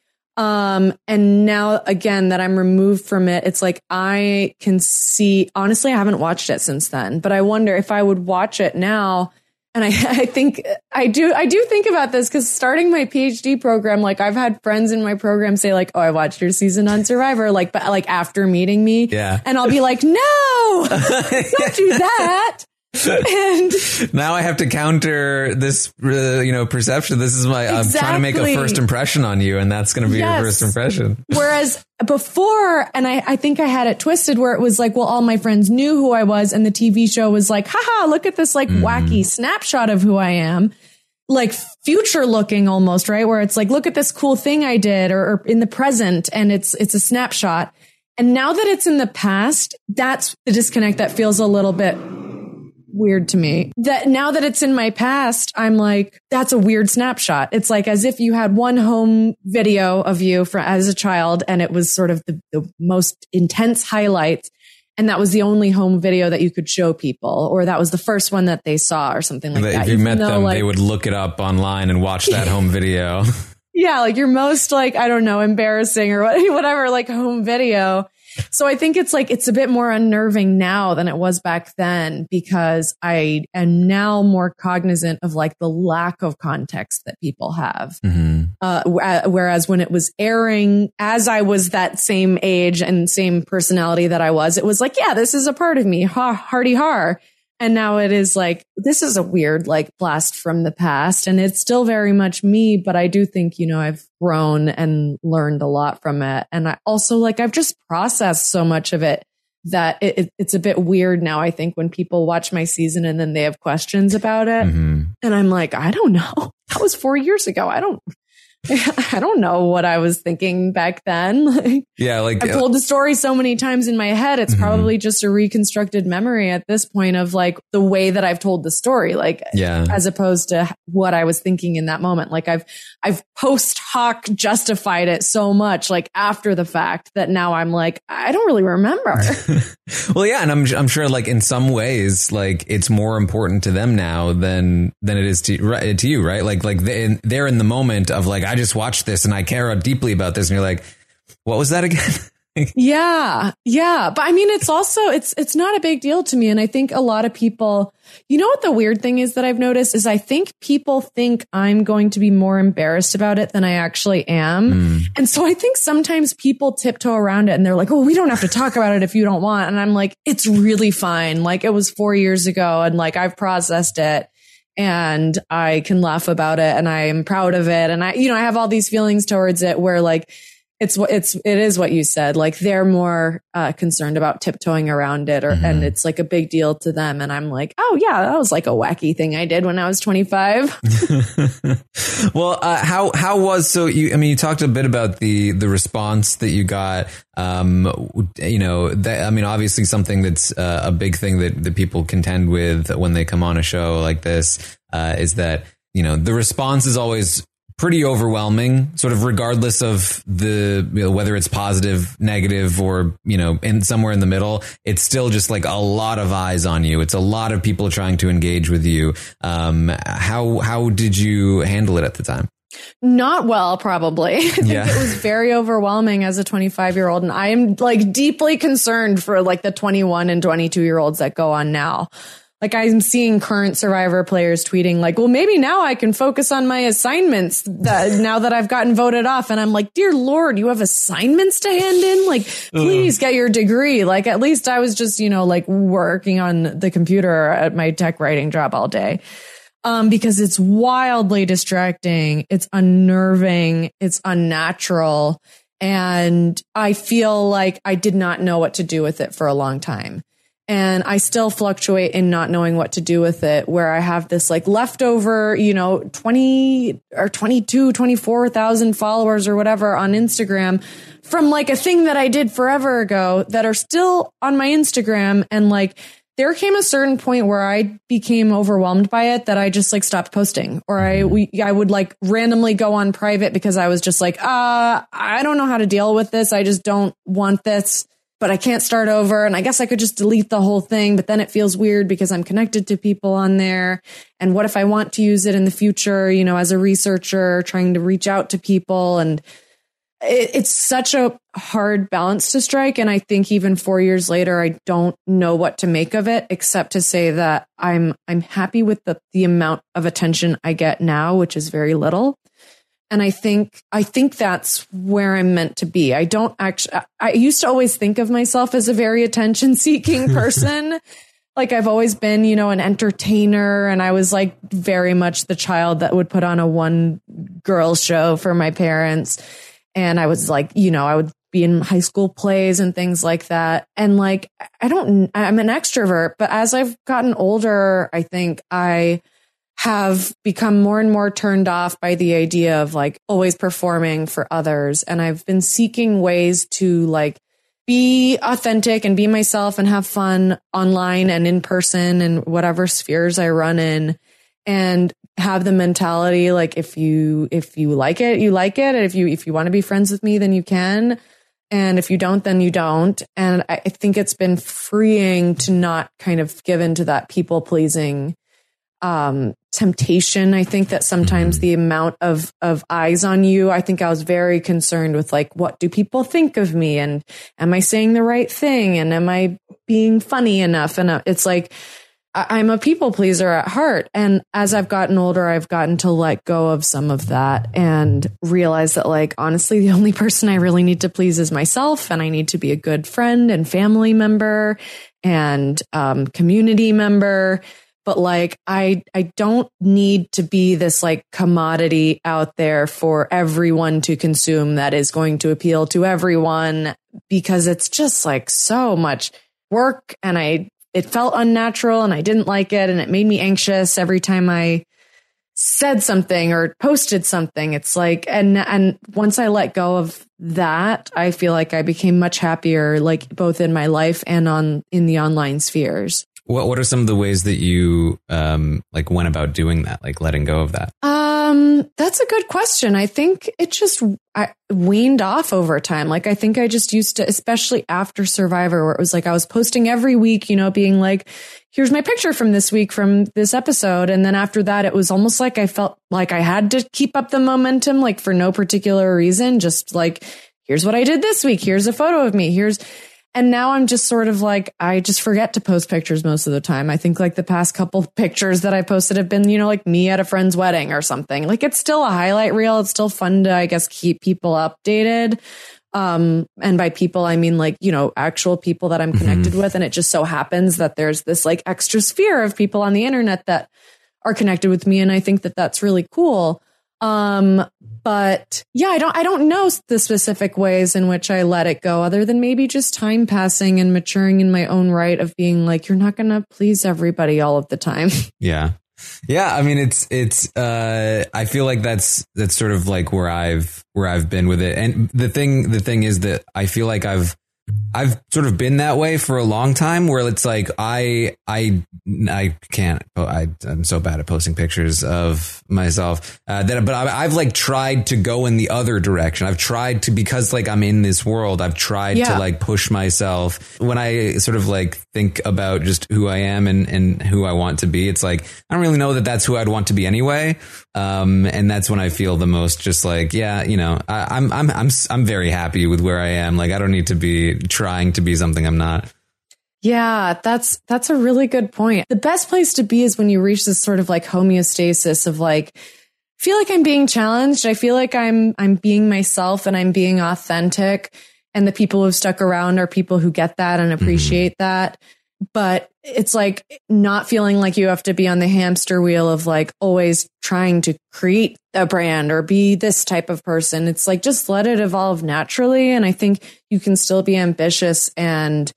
Um, and now again that I'm removed from it, it's like I can see, honestly, I haven't watched it since then, but I wonder if I would watch it now. And I, I think I do, I do think about this because starting my PhD program, like I've had friends in my program say like, oh, I watched your season on Survivor, like, but like after meeting me. Yeah. And I'll be like, no, don't do that. And now I have to counter this, uh, you know, perception. This is my, exactly. I'm trying to make a first impression on you, and that's going to be yes. your first impression. Whereas before, and I, I think I had it twisted where it was like, well, all my friends knew who I was, and the T V show was like, haha, look at this like mm. wacky snapshot of who I am. Like future looking almost, right? Where it's like, look at this cool thing I did, or, or in the present, and it's, it's a snapshot. And now that it's in the past, that's the disconnect that feels a little bit weird to me. That now that it's in my past, I'm like, that's a weird snapshot. It's like as if you had one home video of you for as a child, and it was sort of the, the most intense highlights. And that was the only home video that you could show people, or that was the first one that they saw, or something like that. If you met them, they would look it up online and watch that home video. Yeah, like your most like, I don't know, embarrassing or whatever, like home video. So I think it's like, it's a bit more unnerving now than it was back then, because I am now more cognizant of like the lack of context that people have. Mm-hmm. Uh, whereas when it was airing, as I was that same age and same personality that I was, it was like, yeah, this is a part of me, ha, hardy har. And now it is like, this is a weird like blast from the past, and it's still very much me, but I do think, you know, I've grown and learned a lot from it. And I also like, I've just processed so much of it that it, it, it's a bit weird now, I think, when people watch my season and then they have questions about it. Mm-hmm. And I'm like, I don't know. That was four years ago. I don't, I don't know what I was thinking back then. Like, yeah, like I've told the story so many times in my head. It's mm-hmm. probably just a reconstructed memory at this point of like the way that I've told the story, like yeah. as opposed to what I was thinking in that moment. Like I've, I've post hoc justified it so much, like after the fact, that now I'm like, I don't really remember. Well, yeah. And I'm, I'm sure like in some ways, like it's more important to them now than, than it is to, right, to you, right? Like, like they, they're in the moment of like, I just watched this and I care deeply about this. And you're like, what was that again? Yeah. Yeah. But I mean, it's also, it's, it's not a big deal to me. And I think a lot of people, you know what the weird thing is that I've noticed is I think people think I'm going to be more embarrassed about it than I actually am. Mm. And so I think sometimes people tiptoe around it and they're like, oh, we don't have to talk about it if you don't want. And I'm like, it's really fine. Like it was four years ago and like I've processed it. And I can laugh about it and I am proud of it. And I, you know, I have all these feelings towards it where like, it's what it's, it is what you said. Like they're more uh, concerned about tiptoeing around it or, mm-hmm. and it's like a big deal to them. And I'm like, oh yeah, that was like a wacky thing I did when I was twenty-five. Well, uh, how, how was, so you, I mean, you talked a bit about the, the response that you got, um, you know, that, I mean, obviously something that's uh, a big thing that, that people contend with when they come on a show like this, uh, is that, you know, the response is always pretty overwhelming, sort of regardless of the, you know, whether it's positive, negative, or, you know, in somewhere in the middle. It's still just like a lot of eyes on you. It's a lot of people trying to engage with you. Um, how, how did you handle it at the time? Not well, probably. I think yeah. It was very overwhelming as a twenty-five year old. And I am like deeply concerned for like the twenty-one and twenty-two year olds that go on now. Like I'm seeing current Survivor players tweeting like, well, maybe now I can focus on my assignments that, now that I've gotten voted off. And I'm like, dear Lord, you have assignments to hand in? Like, please get your degree. Like, at least I was just, you know, like working on the computer at my tech writing job all day. Um, because it's wildly distracting. It's unnerving. It's unnatural. And I feel like I did not know what to do with it for a long time. And I still fluctuate in not knowing what to do with it, where I have this like leftover, you know, twenty or twenty-two, twenty-four thousand followers or whatever on Instagram from like a thing that I did forever ago that are still on my Instagram. And like, there came a certain point where I became overwhelmed by it that I just like stopped posting, or I, we, I would like randomly go on private because I was just like, uh, I don't know how to deal with this. I just don't want this. But I can't start over. And I guess I could just delete the whole thing. But then it feels weird because I'm connected to people on there. And what if I want to use it in the future, you know, as a researcher, trying to reach out to people? And it, it's such a hard balance to strike. And I think even four years later, I don't know what to make of it, except to say that I'm I'm happy with the, the amount of attention I get now, which is very little. And I think, I think that's where I'm meant to be. I don't actually, I used to always think of myself as a very attention seeking person. Like I've always been, you know, an entertainer, and I was like very much the child that would put on a one girl show for my parents. And I was like, you know, I would be in high school plays and things like that. And like, I don't, I'm an extrovert, but as I've gotten older, I think I have become more and more turned off by the idea of like always performing for others. And I've been seeking ways to like be authentic and be myself and have fun online and in person and whatever spheres I run in, and have the mentality like if you if you like it, you like it. And if you if you want to be friends with me, then you can. And if you don't, then you don't. And I think it's been freeing to not kind of give into that people pleasing um, temptation. I think that sometimes the amount of, of eyes on you, I think I was very concerned with like, what do people think of me? And am I saying the right thing? And am I being funny enough? And it's like, I, I'm a people pleaser at heart. And as I've gotten older, I've gotten to let go of some of that and realize that like, honestly, the only person I really need to please is myself. And I need to be a good friend and family member and um, community member. But like, I, I don't need to be this like commodity out there for everyone to consume that is going to appeal to everyone, because it's just like so much work. And I, it felt unnatural and I didn't like it. And it made me anxious every time I said something or posted something. It's like, and, and once I let go of that, I feel like I became much happier, like both in my life and on, in the online spheres. What What are some of the ways that you um like went about doing that, like letting go of that? Um, that's a good question. I think it just I weaned off over time. Like I think I just used to, especially after Survivor, where it was like I was posting every week, you know, being like, here's my picture from this week from this episode. And then after that, it was almost like I felt like I had to keep up the momentum, like for no particular reason, just like, here's what I did this week. Here's a photo of me. Here's, and now I'm just sort of like, I just forget to post pictures most of the time. I think like the past couple pictures that I posted have been, you know, like me at a friend's wedding or something. Like it's still a highlight reel. It's still fun to, I guess, keep people updated. Um, and by people, I mean like, you know, actual people that I'm connected mm-hmm. with. And it just so happens that there's this like extra sphere of people on the internet that are connected with me. And I think that that's really cool. Um, but yeah, I don't, I don't know the specific ways in which I let it go other than maybe just time passing and maturing in my own right of being like, you're not going to please everybody all of the time. Yeah. Yeah. I mean, it's, it's, uh, I feel like that's, that's sort of like where I've, where I've been with it. And the thing, the thing is that I feel like I've, I've sort of been that way for a long time where it's like, I, I, I can't, I, I'm so bad at posting pictures of myself, uh, that, but I, I've like tried to go in the other direction. I've tried to, because like I'm in this world, I've tried yeah. to like push myself. When I sort of like think about just who I am and, and who I want to be, it's like, I don't really know that that's who I'd want to be anyway. Um, and that's when I feel the most just like, yeah, you know, I, I'm, I'm, I'm, I'm very happy with where I am. Like, I don't need to be trying to be something I'm not. Yeah, that's that's a really good point. The best place to be is when you reach this sort of like homeostasis of like, I feel like I'm being challenged. I feel like I'm I'm being myself and I'm being authentic. And the people who've stuck around are people who get that and appreciate mm-hmm. that. But it's like not feeling like you have to be on the hamster wheel of like always trying to create a brand or be this type of person. It's like just let it evolve naturally. And I think you can still be ambitious and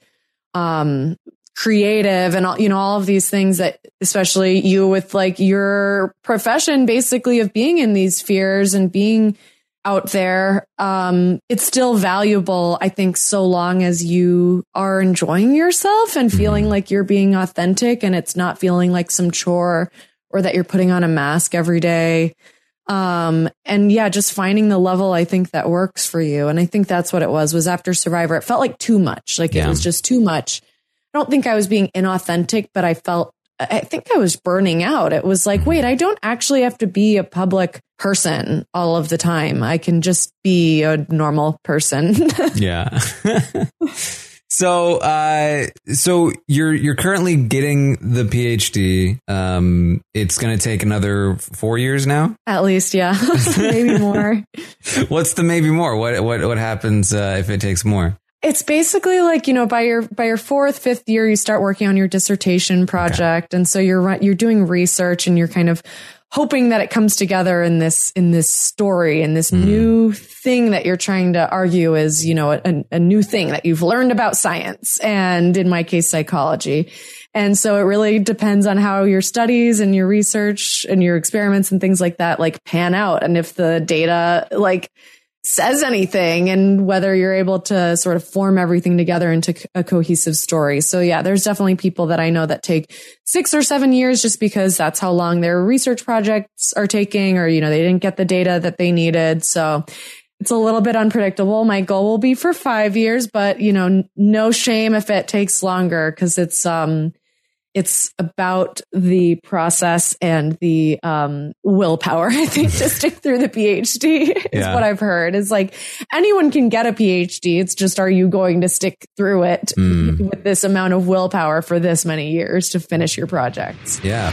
um creative and all, you know, all of these things that especially you with like your profession basically of being in these spheres and being out there, um, it's still valuable, I think, so long as you are enjoying yourself and feeling mm-hmm. like you're being authentic and it's not feeling like some chore or that you're putting on a mask every day. Um, and yeah, just finding the level I think that works for you. And I think that's what it was, was after Survivor. It felt like too much. Like yeah. it was just too much. I don't think I was being inauthentic, but I felt I think I was burning out. It was like, wait, I don't actually have to be a public person all of the time. I can just be a normal person. Yeah. So, uh, so you're, you're currently getting the PhD. Um, it's going to take another four years now. At least. Yeah. Maybe more. What's the maybe more? What, what, what happens, uh, if it takes more? It's basically like, you know, by your, by your fourth, fifth year, you start working on your dissertation project. Okay. And so you're, you're doing research and you're kind of hoping that it comes together in this, in this story and this mm. new thing that you're trying to argue is, you know, a, a new thing that you've learned about science and in my case, psychology. And so it really depends on how your studies and your research and your experiments and things like that, like pan out. And if the data, like, says anything and whether you're able to sort of form everything together into a cohesive story. So yeah, there's definitely people that I know that take six or seven years just because that's how long their research projects are taking, or, you know, they didn't get the data that they needed. So it's a little bit unpredictable. My goal will be for five years, but you know, no shame if it takes longer because it's, um, it's about the process and the um, willpower, I think, to stick through the PhD is yeah. what I've heard. Is like anyone can get a PhD. It's just, are you going to stick through it mm. with this amount of willpower for this many years to finish your projects? Yeah.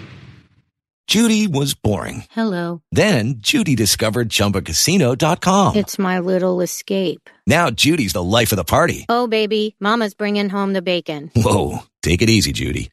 Judy was boring. Hello. Then Judy discovered Chumba Casino dot com. It's my little escape. Now Judy's the life of the party. Oh, baby, mama's bringing home the bacon. Whoa, take it easy, Judy.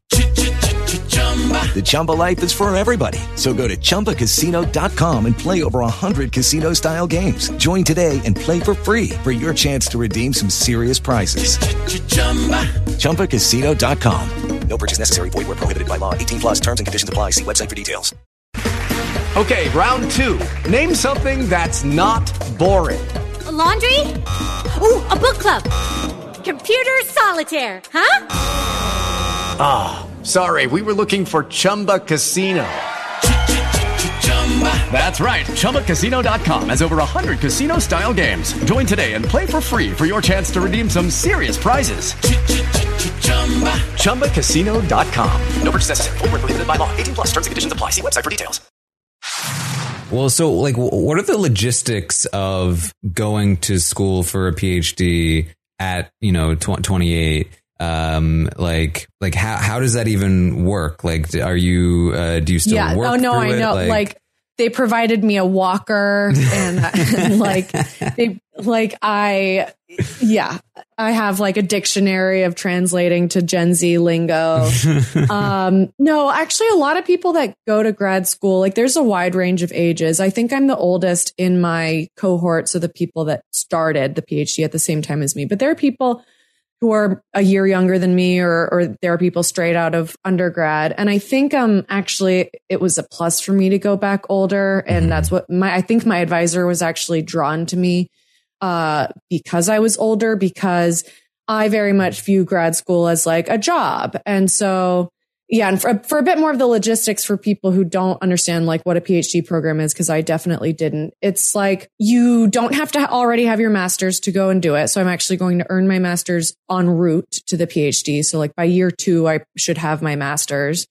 The Chumba life is for everybody. So go to Chumba Casino dot com and play over one hundred casino-style games. Join today and play for free for your chance to redeem some serious prizes. Chumba Casino dot com. No purchase necessary. Void where prohibited by law. eighteen plus terms and conditions apply. See website for details. Okay, round two. Name something that's not boring. A laundry? Ooh, a book club. Computer solitaire, huh? Ah, oh, sorry. We were looking for Chumba Casino. That's right. Chumba Casino dot com has over one hundred casino-style games. Join today and play for free for your chance to redeem some serious prizes. Chumba Casino dot com. No purchase necessary. Void where prohibited by law. eighteen plus terms and conditions apply. See website for details. Well, so like, what are the logistics of going to school for a PhD at, you know, twenty-eight? Um, like, like how, how does that even work? Like, are you, uh, do you still yeah. work? Oh, no, through I it? know. Like, like they provided me a walker and, and like, they, like I, yeah, I have like a dictionary of translating to Gen Z lingo. um, no, actually a lot of people that go to grad school, like there's a wide range of ages. I think I'm the oldest in my cohort. So the people that started the PhD at the same time as me, but there are people who are a year younger than me, or, or there are people straight out of undergrad. And I think, um, actually it was a plus for me to go back older. And mm-hmm. that's what my, I think my advisor was actually drawn to me, uh, because I was older, because I very much view grad school as like a job. And so, yeah. And for, for a bit more of the logistics for people who don't understand like what a PhD program is, because I definitely didn't. It's like you don't have to already have your master's to go and do it. So I'm actually going to earn my master's en route to the PhD. So like by year two, I should have my master's.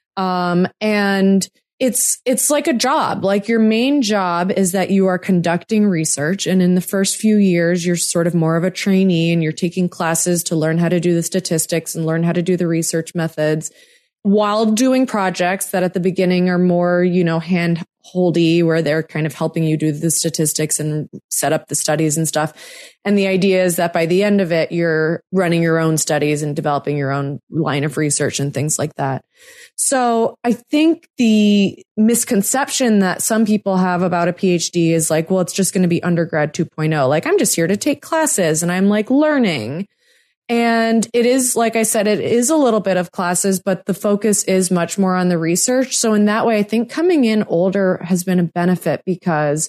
Um, and it's, it's like a job. Like your main job is that you are conducting research. And in the first few years, you're sort of more of a trainee and you're taking classes to learn how to do the statistics and learn how to do the research methods, while doing projects that at the beginning are more, you know, hand holdy, where they're kind of helping you do the statistics and set up the studies and stuff. And the idea is that by the end of it, you're running your own studies and developing your own line of research and things like that. So I think the misconception that some people have about a PhD is like, well, it's just going to be undergrad two point oh. Like, I'm just here to take classes and I'm like learning. And it is, like I said, it is a little bit of classes, but the focus is much more on the research. So in that way, I think coming in older has been a benefit, because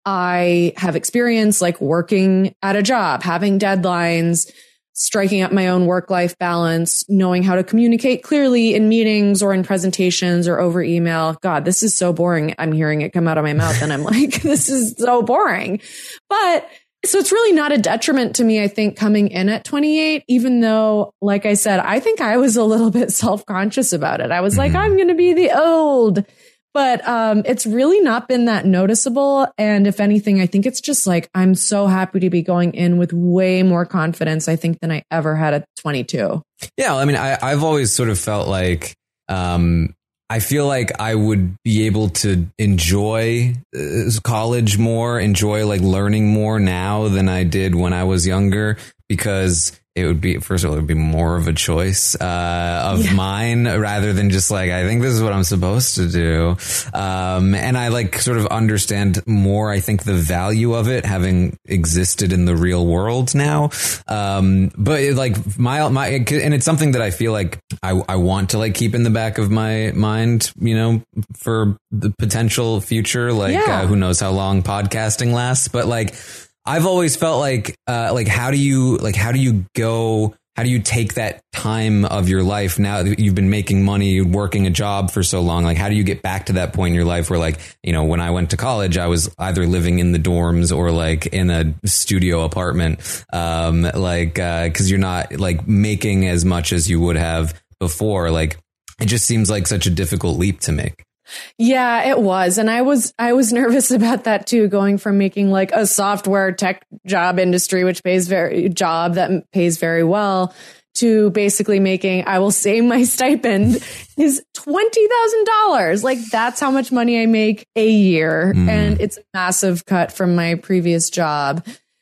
I have experience like working at a job, having deadlines, striking up my own work-life balance, knowing how to communicate clearly in meetings or in presentations or over email. God, this is so boring. I'm hearing it come out of my mouth and I'm like, this is so boring. But so it's really not a detriment to me, I think, coming in at twenty-eight, even though, like I said, I think I was a little bit self-conscious about it. I was like, I'm going to be the old, but um, it's really not been that noticeable. And if anything, I think it's just like, I'm so happy to be going in with way more confidence, I think, than I ever had at twenty-two. Yeah. I mean, I, I've always sort of felt like, um, I feel like I would be able to enjoy uh, college more, enjoy like learning more now than I did when I was younger, because it would be, first of all, it would be more of a choice uh, of yeah. mine, rather than just like, I think this is what I'm supposed to do. Um, and I like sort of understand more, I think, the value of it having existed in the real world now. Um, but it, like my, my, and it's something that I feel like I, I want to like keep in the back of my mind, you know, for the potential future, like yeah. uh, who knows how long podcasting lasts, but like, I've always felt like, uh, like, how do you, like, how do you go, how do you take that time of your life now that you've been making money, working a job for so long? Like, how do you get back to that point in your life where, like, you know, when I went to college, I was either living in the dorms or like in a studio apartment. Um, like, uh, cause you're not like making as much as you would have before. Like, it just seems like such a difficult leap to make. Yeah, it was. And I was, I was nervous about that too, going from making like a software tech job industry, which pays very job that pays very well, to basically making, I will say my stipend is twenty thousand dollars. Like, that's how much money I make a year. Mm. And it's a massive cut from my previous job.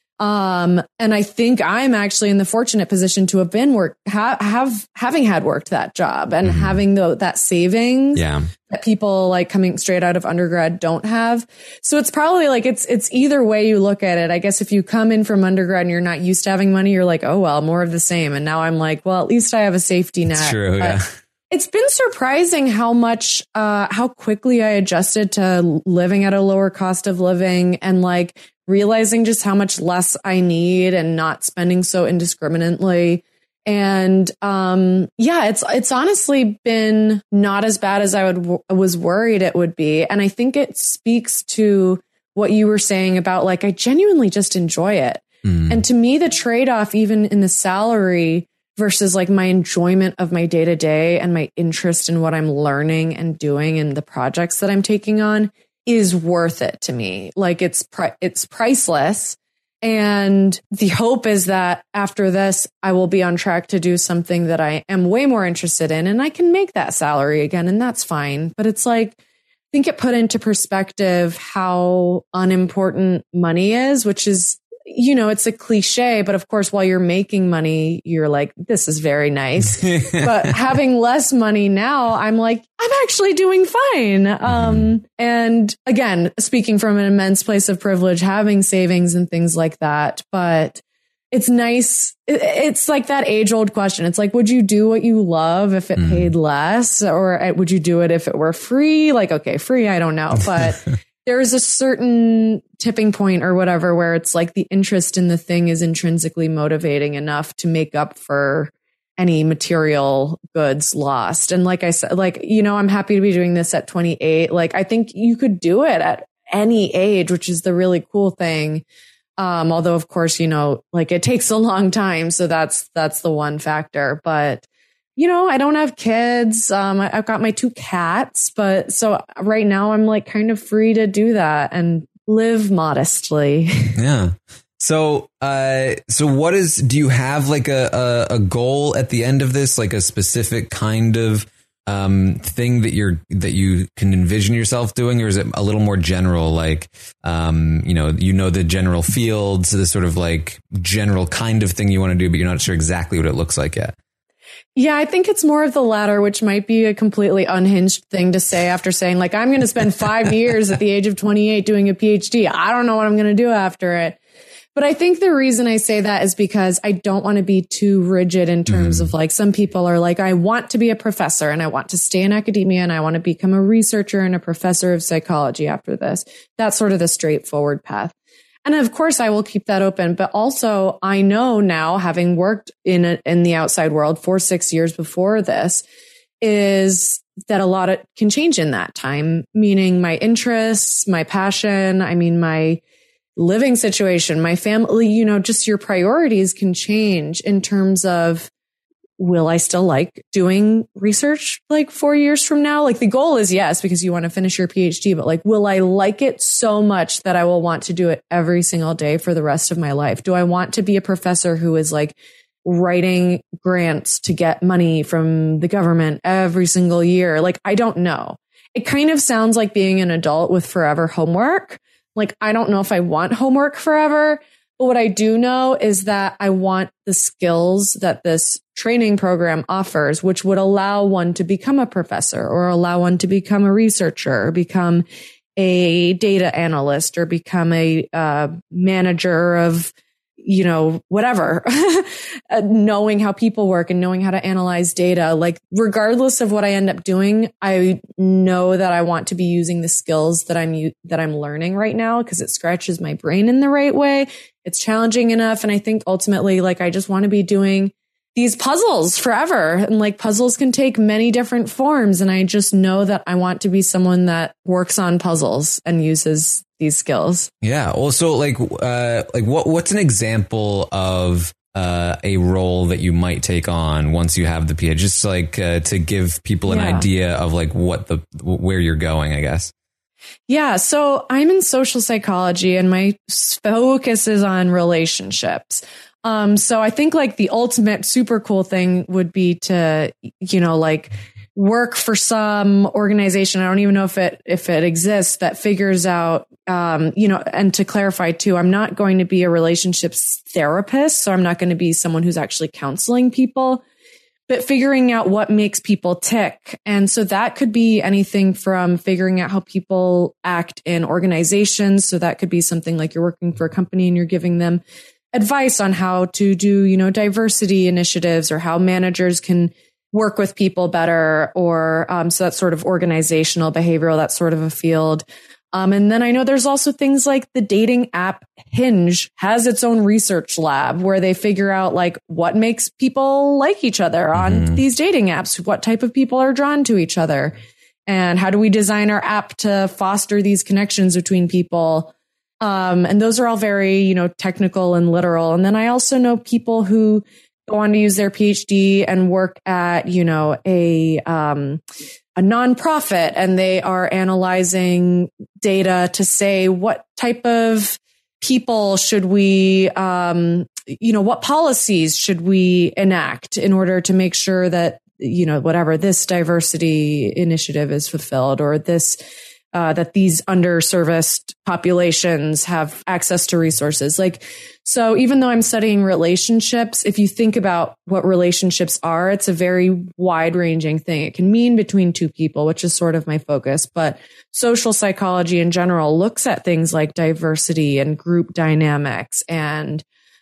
Um, and I think I'm actually in the fortunate position to have been work, ha- have, having had worked that job and mm-hmm. having the, that savings yeah. that people like coming straight out of undergrad don't have. So it's probably like, it's, it's either way you look at it. I guess if you come in from undergrad and you're not used to having money, you're like, oh, well, more of the same. And now I'm like, well, at least I have a safety net. It's true. But yeah. It's been surprising how much, uh, how quickly I adjusted to living at a lower cost of living, and like realizing just how much less I need and not spending so indiscriminately. And, um, yeah, it's, it's honestly been not as bad as I would, was worried it would be. And I think it speaks to what you were saying about like, I genuinely just enjoy it. Mm. And to me, the trade-off, even in the salary versus like my enjoyment of my day to day and my interest in what I'm learning and doing and the projects that I'm taking on, is worth it to me. Like it's, pri- it's priceless. And the hope is that after this, I will be on track to do something that I am way more interested in, and I can make that salary again, and that's fine. But it's like, I think it put into perspective how unimportant money is, which is, you know, it's a cliche, but of course, while you're making money, you're like, this is very nice. But having less money now, I'm like, I'm actually doing fine. Mm-hmm. Um, and again, speaking from an immense place of privilege, having savings and things like that. But it's nice. It's like that age old question. It's like, would you do what you love if it mm-hmm. paid less? Or would you do it if it were free? Like, okay, free, I don't know. But there's a certain tipping point or whatever where it's like the interest in the thing is intrinsically motivating enough to make up for any material goods lost. And like I said, like, you know, I'm happy to be doing this at twenty-eight. Like, I think you could do it at any age, which is the really cool thing. Um, although of course, you know, like it takes a long time. So that's, that's the one factor. But you know, I don't have kids. Um, I, I've got my two cats, but so right now I'm like kind of free to do that and live modestly. Yeah. So, uh, so what is, do you have like a, a, a goal at the end of this, like a specific kind of, um, thing that you're, that you can envision yourself doing? Or is it a little more general? Like, um, you know, you know, the general fields, the sort of like general kind of thing you want to do, but you're not sure exactly what it looks like yet. Yeah, I think it's more of the latter, which might be a completely unhinged thing to say after saying, like, I'm going to spend five years at the age of twenty-eight doing a PhD. I don't know what I'm going to do after it. But I think the reason I say that is because I don't want to be too rigid in terms mm-hmm. of like, some people are like, I want to be a professor and I want to stay in academia and I want to become a researcher and a professor of psychology after this. That's sort of the straightforward path. And of course, I will keep that open. But also, I know now, having worked in a, in the outside world for six years before this, is that a lot of can change in that time, meaning my interests, my passion, I mean, my living situation, my family, you know, just your priorities can change in terms of, will I still like doing research like four years from now? Like the goal is yes, because you want to finish your PhD, but like, will I like it so much that I will want to do it every single day for the rest of my life? Do I want to be a professor who is like writing grants to get money from the government every single year? Like, I don't know. It kind of sounds like being an adult with forever homework. Like, I don't know if I want homework forever. But what I do know is that I want the skills that this training program offers, which would allow one to become a professor or allow one to become a researcher or become a data analyst or become a uh, manager of, you know, whatever, knowing how people work and knowing how to analyze data. Like, regardless of what I end up doing, I know that I want to be using the skills that I'm, that I'm learning right now because it scratches my brain in the right way. It's challenging enough. And I think ultimately, like, I just want to be doing these puzzles forever. And like, puzzles can take many different forms. And I just know that I want to be someone that works on puzzles and uses these skills. Yeah. Also, like, uh, like what, what's an example of, uh, a role that you might take on once you have the PhD, just like, uh, to give people an yeah. idea of like what the, where you're going, I guess. Yeah. So I'm in social psychology and my focus is on relationships. Um, so I think like the ultimate super cool thing would be to, you know, like work for some organization. I don't even know if it, if it exists that figures out, um, you know, and to clarify too, I'm not going to be a relationships therapist. So I'm not going to be someone who's actually counseling people, but figuring out what makes people tick. And so that could be anything from figuring out how people act in organizations. So that could be something like you're working for a company and you're giving them advice on how to do, you know, diversity initiatives or how managers can work with people better. Or um, so that's sort of organizational, behavioral, that's sort of a field. Um, and then I know there's also things like the dating app Hinge has its own research lab where they figure out like what makes people like each other on mm-hmm. these dating apps, what type of people are drawn to each other, and how do we design our app to foster these connections between people. Um, and those are all very, you know, technical and literal. And then I also know people who go on to use their PhD and work at, you know, a, um, a nonprofit, and they are analyzing data to say what type of people should we, um, you know, what policies should we enact in order to make sure that, you know, whatever this diversity initiative is fulfilled, or this, uh, that these underserviced populations have access to resources. Like, so even though I'm studying relationships, if you think about what relationships are, it's a very wide ranging thing. It can mean between two people, which is sort of my focus, but social psychology in general looks at things like diversity and group dynamics. And,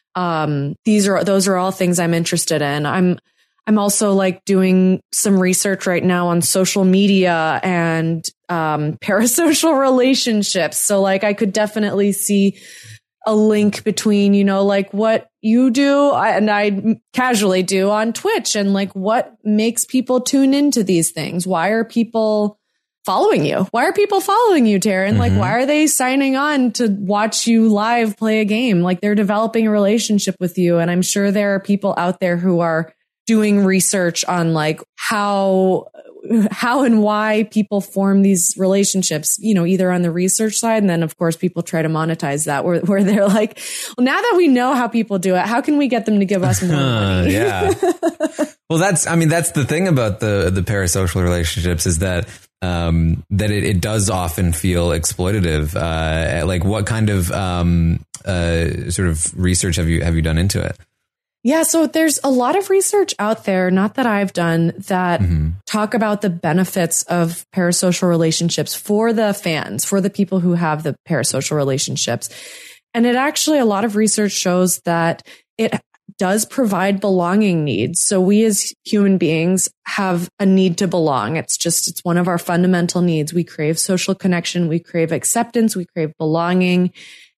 um, these are, those are all things I'm interested in. I'm, I'm also like doing some research right now on social media and um, parasocial relationships. So like I could definitely see a link between, you know, like what you do and I casually do on Twitch, and like what makes people tune into these things. Why are people following you? Why are people following you, Taryn? Mm-hmm. Like, why are they signing on to watch you live play a game? Like, they're developing a relationship with you. And I'm sure there are people out there who are doing research on like how, how and why people form these relationships, you know, either on the research side. And then of course people try to monetize that where, where they're like, well, now that we know how people do it, how can we get them to give us more money? Yeah. Well, that's, I mean, that's the thing about the, the parasocial relationships is that, um, that it, it does often feel exploitative. Uh, like what kind of, um, uh, sort of research have you, have you done into it? Yeah, so there's a lot of research out there, not that I've done, that mm-hmm. talk about the benefits of parasocial relationships for the fans, for the people who have the parasocial relationships. And it actually, a lot of research shows that it does provide belonging needs. So we as human beings have a need to belong. It's just, it's one of our fundamental needs. We crave social connection. We crave acceptance. We crave belonging.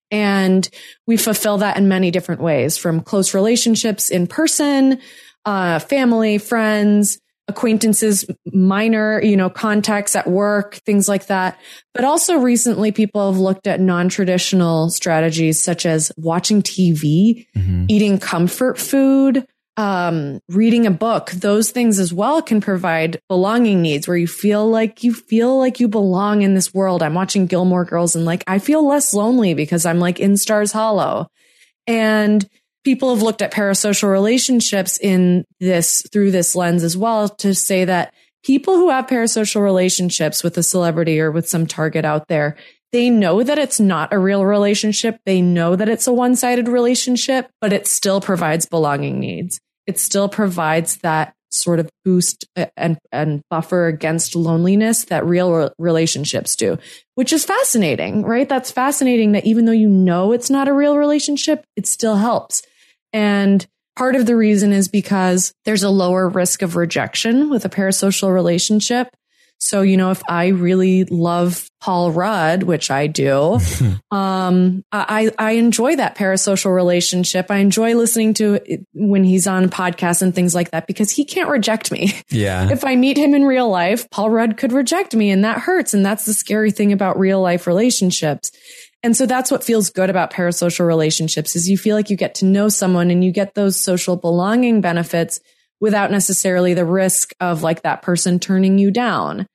And we fulfill that in many different ways, from close relationships in person, uh, family, friends, acquaintances, minor, you know, contacts at work, things like that. But also recently people have looked at non-traditional strategies such as watching T V, mm-hmm. eating comfort food, um, reading a book. Those things as well can provide belonging needs where you feel like you feel like you belong in this world. I'm watching Gilmore Girls and like, I feel less lonely because I'm like in Stars Hollow. And people have looked at parasocial relationships in this through this lens as well to say that people who have parasocial relationships with a celebrity or with some target out there, they know that it's not a real relationship. They know that it's a one-sided relationship, but it still provides belonging needs. It still provides that sort of boost and, and buffer against loneliness that real relationships do, which is fascinating, right? That's fascinating that even though you know it's not a real relationship, it still helps. And part of the reason is because there's a lower risk of rejection with a parasocial relationship. So, you know, if I really love Paul Rudd, which I do, um, I, I enjoy that parasocial relationship. I enjoy listening to it when he's on podcasts and things like that because he can't reject me. Yeah. If I meet him in real life, Paul Rudd could reject me, and that hurts. And that's the scary thing about real life relationships. And so that's what feels good about parasocial relationships is you feel like you get to know someone and you get those social belonging benefits without necessarily the risk of like that person turning you down.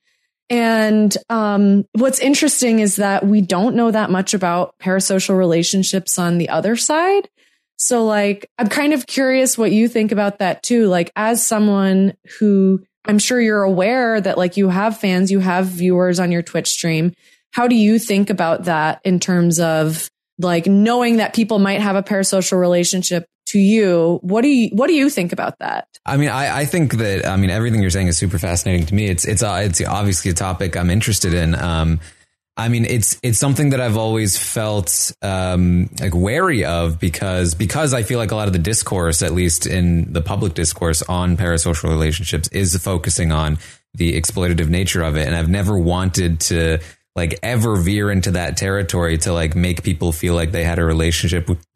And um, what's interesting is that we don't know that much about parasocial relationships on the other side. So like, I'm kind of curious what you think about that too. Like as someone who I'm sure you're aware that like you have fans, you have viewers on your Twitch stream. How do you think about that in terms of like knowing that people might have a parasocial relationship to you? What do you, what do you think about that? I mean, I, I think that, I mean, everything you're saying is super fascinating to me. It's, it's, uh, it's obviously a topic I'm interested in. Um, I mean, it's, it's something that I've always felt, um, like wary of because, because I feel like a lot of the discourse, at least in the public discourse on parasocial relationships, is focusing on the exploitative nature of it. And I've never wanted to like ever veer into that territory to like make people feel like they had a relationship w-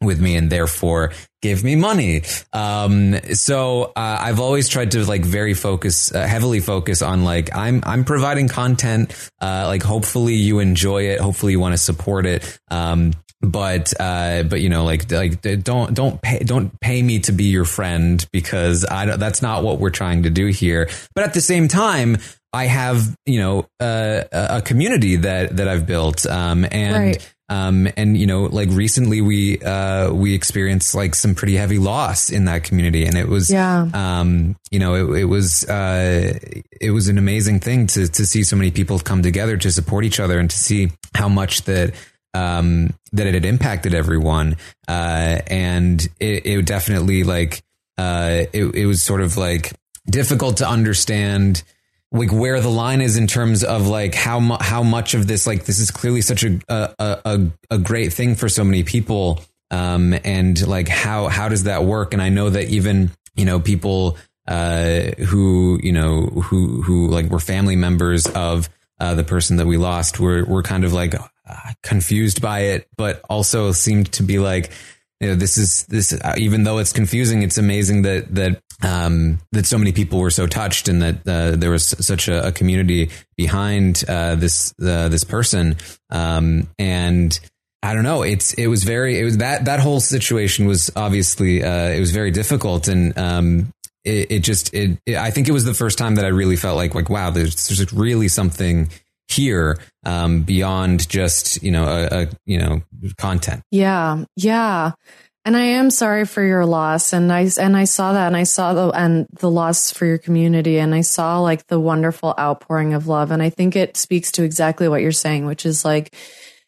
with me and therefore give me money. Um, so uh, I've always tried to like very focus, uh, heavily focus on like I'm I'm providing content. Uh, like hopefully you enjoy it. Hopefully you want to support it. Um, but uh, but you know like like don't don't pay don't pay me to be your friend, because I don't, that's not what we're trying to do here. But at the same time, I have you know uh, a community that that I've built, um, and. Right. Um, and, you know, like recently we, uh, we experienced like some pretty heavy loss in that community. And it was, yeah. um, you know, it, it was, uh, it was an amazing thing to, to see so many people come together to support each other and to see how much that, um, that it had impacted everyone. Uh, and it, it definitely like, uh, it, it was sort of like difficult to understand like where the line is in terms of like how mu- how much of this, like this is clearly such a a a, a great thing for so many people, um, and like how how does that work? And I know that even you know people uh, who you know who who like were family members of uh, the person that we lost were were kind of like uh, confused by it, but also seemed to be like, you know, this is this uh, even though it's confusing, it's amazing that that. Um, that so many people were so touched, and that uh, there was such a, a community behind uh, this uh, this person. Um, and I don't know, it's it was very it was that that whole situation was obviously uh, it was very difficult, and um, it, it just it, it I think it was the first time that I really felt like like wow, there's there's really something here um, beyond just you know a, a you know content. Yeah, yeah. And I am sorry for your loss. And I, and I saw that, and I saw the, and the loss for your community. And I saw like the wonderful outpouring of love. And I think it speaks to exactly what you're saying, which is like,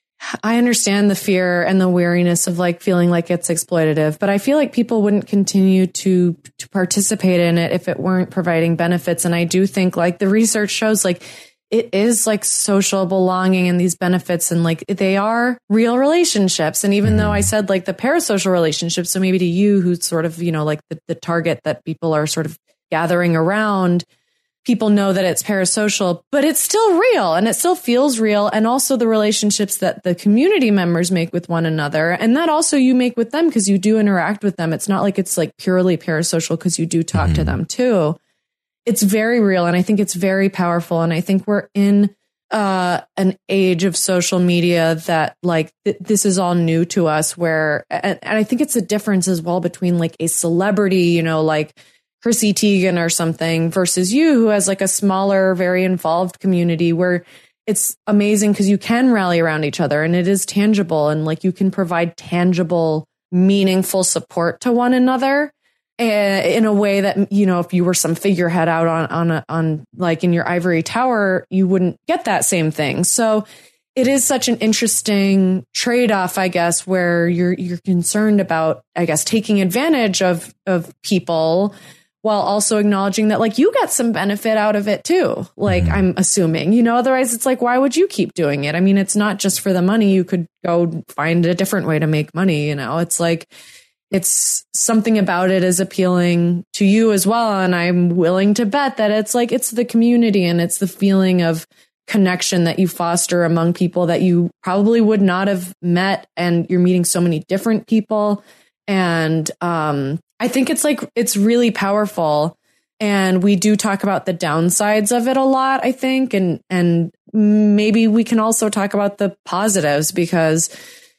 I understand the fear and the weariness of like feeling like it's exploitative, but I feel like people wouldn't continue to, to participate in it if it weren't providing benefits. And I do think like the research shows like, it is like social belonging and these benefits, and like they are real relationships. And even mm-hmm. though I said like the parasocial relationships, so maybe to you who's sort of, you know, like the, the target that people are sort of gathering around, people know that it's parasocial, but it's still real and it still feels real. And also the relationships that the community members make with one another, and that also you make with them because you do interact with them. It's not like it's like purely parasocial because you do talk mm-hmm. to them too. It's very real, and I think it's very powerful. And I think we're in uh, an age of social media that like th- this is all new to us, where, and, and I think it's a difference as well between like a celebrity, you know, like Chrissy Teigen or something, versus you who has like a smaller, very involved community where it's amazing because you can rally around each other and it is tangible, and like you can provide tangible, meaningful support to one another. In a way that, you know, if you were some figurehead out on, on, a, on like in your ivory tower, you wouldn't get that same thing. So it is such an interesting trade-off, I guess, where you're, you're concerned about, I guess, taking advantage of, of people while also acknowledging that like you got some benefit out of it too. Like mm-hmm. I'm assuming, you know, otherwise it's like, why would you keep doing it? I mean, it's not just for the money. You could go find a different way to make money. You know, it's like, it's something about it is appealing to you as well. And I'm willing to bet that it's like, it's the community and it's the feeling of connection that you foster among people that you probably would not have met. And you're meeting so many different people. And um, I think it's like, it's really powerful. And we do talk about the downsides of it a lot, I think. And, and maybe we can also talk about the positives, because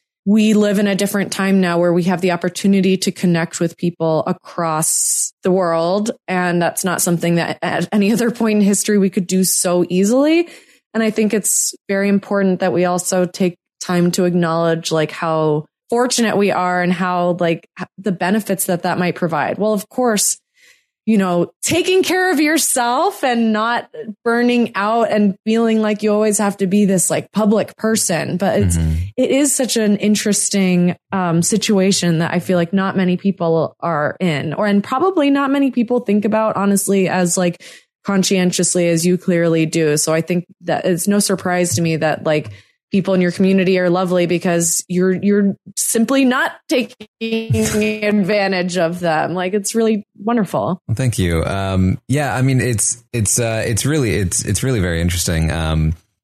we live in a different time now where we have the opportunity to connect with people across the world. And that's not something that at any other point in history we could do so easily. And I think it's very important that we also take time to acknowledge like how fortunate we are and how like the benefits that that might provide. Well, of course, you know, taking care of yourself and not burning out and feeling like you always have to be this like public person. But it's, mm-hmm. it is such an interesting um, situation that I feel like not many people are in, or, and probably not many people think about honestly as like conscientiously as you clearly do. So I think that it's no surprise to me that like people in your community are lovely because you're you're simply not taking advantage of them. Like it's really wonderful. Well, thank you. Um, yeah, I mean it's it's uh, it's really it's it's really very interesting. Um,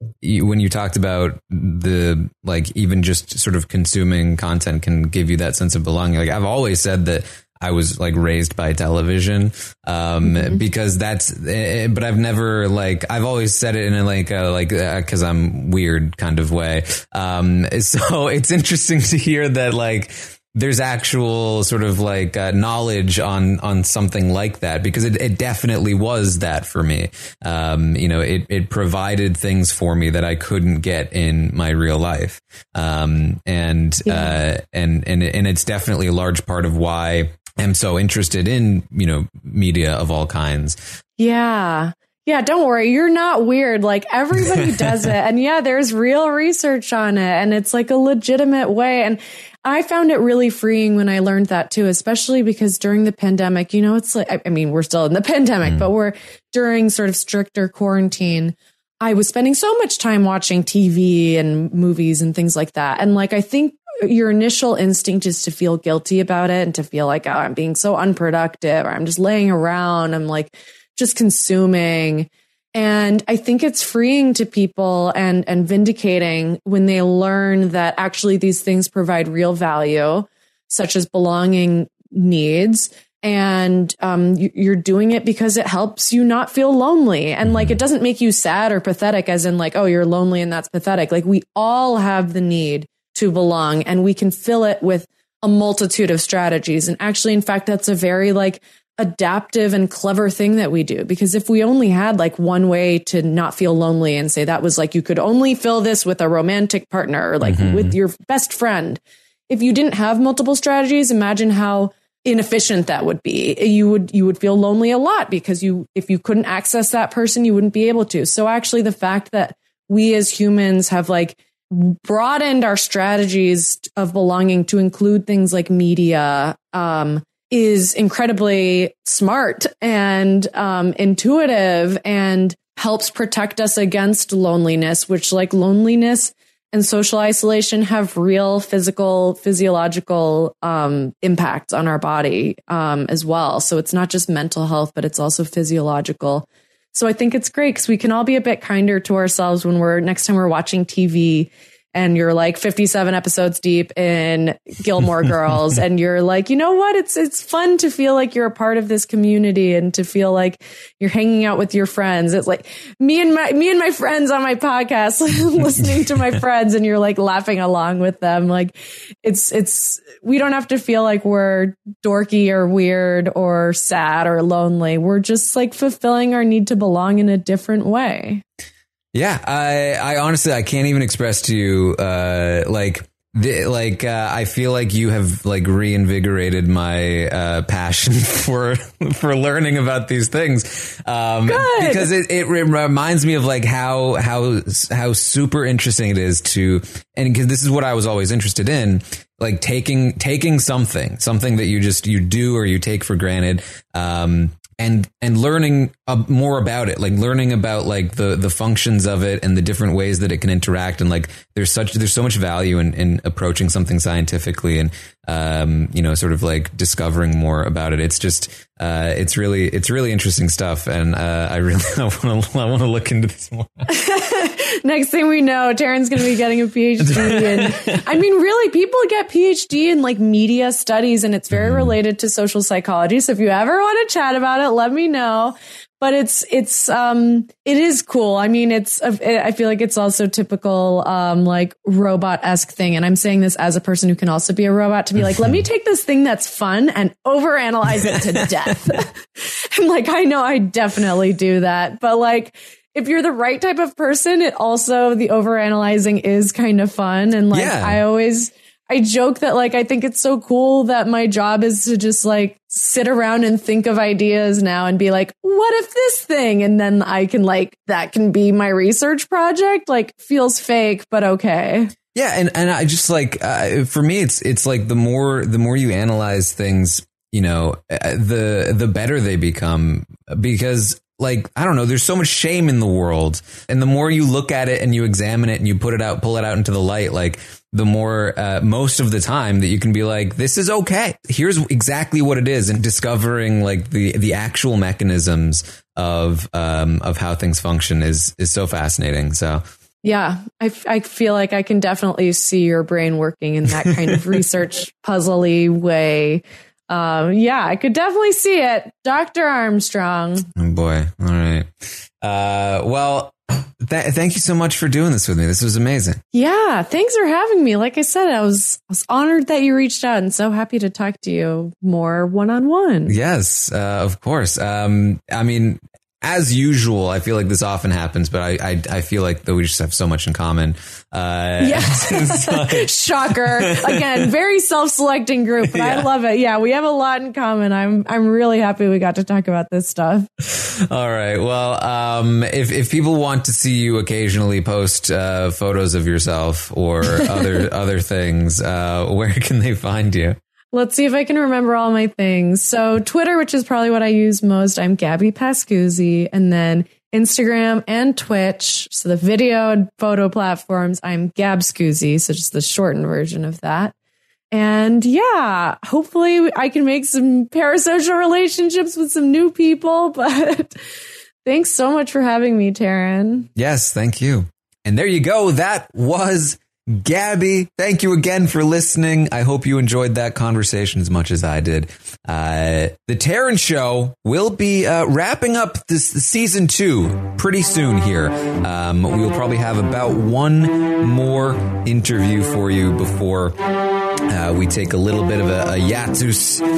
you, when you talked about the, like, even just sort of consuming content can give you that sense of belonging. Like, I've always said that I was like raised by television, um, mm-hmm. because that's, but I've never like, I've always said it in a like, a, like, uh, cause I'm weird kind of way. Um, so it's interesting to hear that like, there's actual sort of like uh, knowledge on on something like that, because it, it definitely was that for me. Um, you know, it, it provided things for me that I couldn't get in my real life. Um, and, yeah. uh, and, and, and it's definitely a large part of why I'm so interested in, you know, media of all kinds. Yeah. Yeah, don't worry. You're not weird. Like, everybody does it. And yeah, there's real research on it, and it's like a legitimate way. And I found it really freeing when I learned that too, especially because during the pandemic, you know, it's like, I mean, we're still in the pandemic, mm. but we're during sort of stricter quarantine. I was spending so much time watching T V and movies and things like that. And like, I think your initial instinct is to feel guilty about it and to feel like, oh, I'm being so unproductive, or I'm just laying around. I'm like, just consuming. And I think it's freeing to people and, and vindicating when they learn that actually these things provide real value, such as belonging needs. And um, you, you're doing it because it helps you not feel lonely. And like, it doesn't make you sad or pathetic, as in like, oh, you're lonely and that's pathetic. Like, we all have the need to belong, and we can fill it with a multitude of strategies. And actually, in fact, that's a very like adaptive and clever thing that we do, because if we only had like one way to not feel lonely, and say that was like, you could only fill this with a romantic partner, or like mm-hmm. with your best friend. If you didn't have multiple strategies, imagine how inefficient that would be. You would, you would feel lonely a lot, because you, if you couldn't access that person, you wouldn't be able to. So actually, the fact that we as humans have like broadened our strategies of belonging to include things like media, um, is incredibly smart and um, intuitive, and helps protect us against loneliness, which, like, loneliness and social isolation have real physical, physiological um, impacts on our body um, as well. So it's not just mental health, but it's also physiological. So I think it's great, because we can all be a bit kinder to ourselves when we're next time we're watching T V and you're like fifty-seven episodes deep in Gilmore Girls, and you're like, you know what? It's it's fun to feel like you're a part of this community, and to feel like you're hanging out with your friends. It's like me and my me and my friends on my podcast, listening to my friends, and you're like laughing along with them. Like, it's it's we don't have to feel like we're dorky or weird or sad or lonely. We're just like fulfilling our need to belong in a different way. Yeah, I, I honestly, I can't even express to you, uh, like, the, like, uh, I feel like you have like reinvigorated my, uh, passion for, for learning about these things. Um, Good. because it, it reminds me of like how, how, how super interesting it is to, and because this is what I was always interested in, like taking, taking something, something that you just, you do or you take for granted, um, and and learning uh, more about it, like learning about like the the functions of it and the different ways that it can interact. And like there's such there's so much value in, in approaching something scientifically, and um you know, sort of like discovering more about it. It's just uh it's really it's really interesting stuff, and uh I really I want to I want to look into this more. Next thing we know, Taryn's going to be getting a PhD. And I mean, really, people get PhD in like media studies, and it's very mm. related to social psychology. So if you ever want to chat about it, let me know. But it's, it's, um, it is cool. I mean, it's, I feel like it's also typical, um, like robot-esque thing. And I'm saying this as a person who can also be a robot, to be like, let me take this thing that's fun and overanalyze it to death. And like, I know I definitely do that, but like, if you're the right type of person, it also, the overanalyzing is kind of fun. And like, yeah. I always, I joke that like, I think it's so cool that my job is to just like sit around and think of ideas now and be like, what if this thing? And then I can like, that can be my research project. Like, feels fake, but okay. Yeah. And, and I just like, uh, for me, it's, it's like the more, the more you analyze things, you know, the, the better they become, because like, I don't know, there's so much shame in the world. And the more you look at it and you examine it and you put it out, pull it out into the light, like the more, uh, most of the time that you can be like, this is okay. Here's exactly what it is. And discovering like the, the actual mechanisms of, um, of how things function is, is so fascinating. So Yeah, I, f- I feel like I can definitely see your brain working in that kind of research puzzly way. Um, yeah, I could definitely see it. Doctor Armstrong. Oh boy. All right. Uh, well, th- thank you so much for doing this with me. This was amazing. Yeah, thanks for having me. Like I said, I was I was honored that you reached out and so happy to talk to you more one-on-one. Yes, uh, of course. Um, I mean, as usual, I feel like this often happens, but I I, I feel like that we just have so much in common. Uh, yeah. like, Shocker. Again, very self-selecting group, but yeah. I love it. Yeah, we have a lot in common. I'm I'm really happy we got to talk about this stuff. All right. Well, um, if if people want to see you occasionally post uh, photos of yourself or other other things, uh, where can they find you? Let's see if I can remember all my things. So Twitter, which is probably what I use most, I'm Gabby Pascuzzi. And then Instagram and Twitch, so the video and photo platforms, I'm Gabscuzzi, so just the shortened version of that. And yeah, hopefully I can make some parasocial relationships with some new people. But thanks so much for having me, Taryn. Yes, thank you. And there you go. That was Gabby. Thank you again for listening. I hope you enjoyed that conversation as much as I did. Uh, the Taryn Show will be uh, wrapping up this season two pretty soon here. Um, we'll probably have about one more interview for you before uh, we take a little bit of a, a hiatus, uh,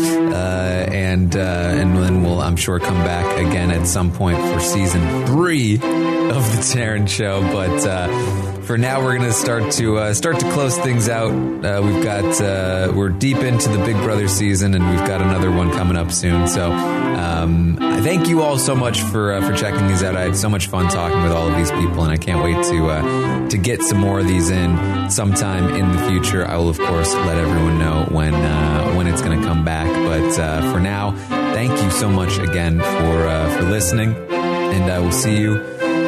and uh, and then we'll, I'm sure, come back again at some point for season three of the Taryn Show. But uh, for now, we're going to start to uh, start to close things out. Uh, we've got uh, we're deep into the Big Brother season, and we've got another one coming up soon. So, um, I thank you all so much for uh, for checking these out. I had so much fun talking with all of these people, and I can't wait to uh, to get some more of these in sometime in the future. I will, of course, let everyone know when uh, when it's going to come back. But uh, for now, thank you so much again for uh, for listening, and I will see you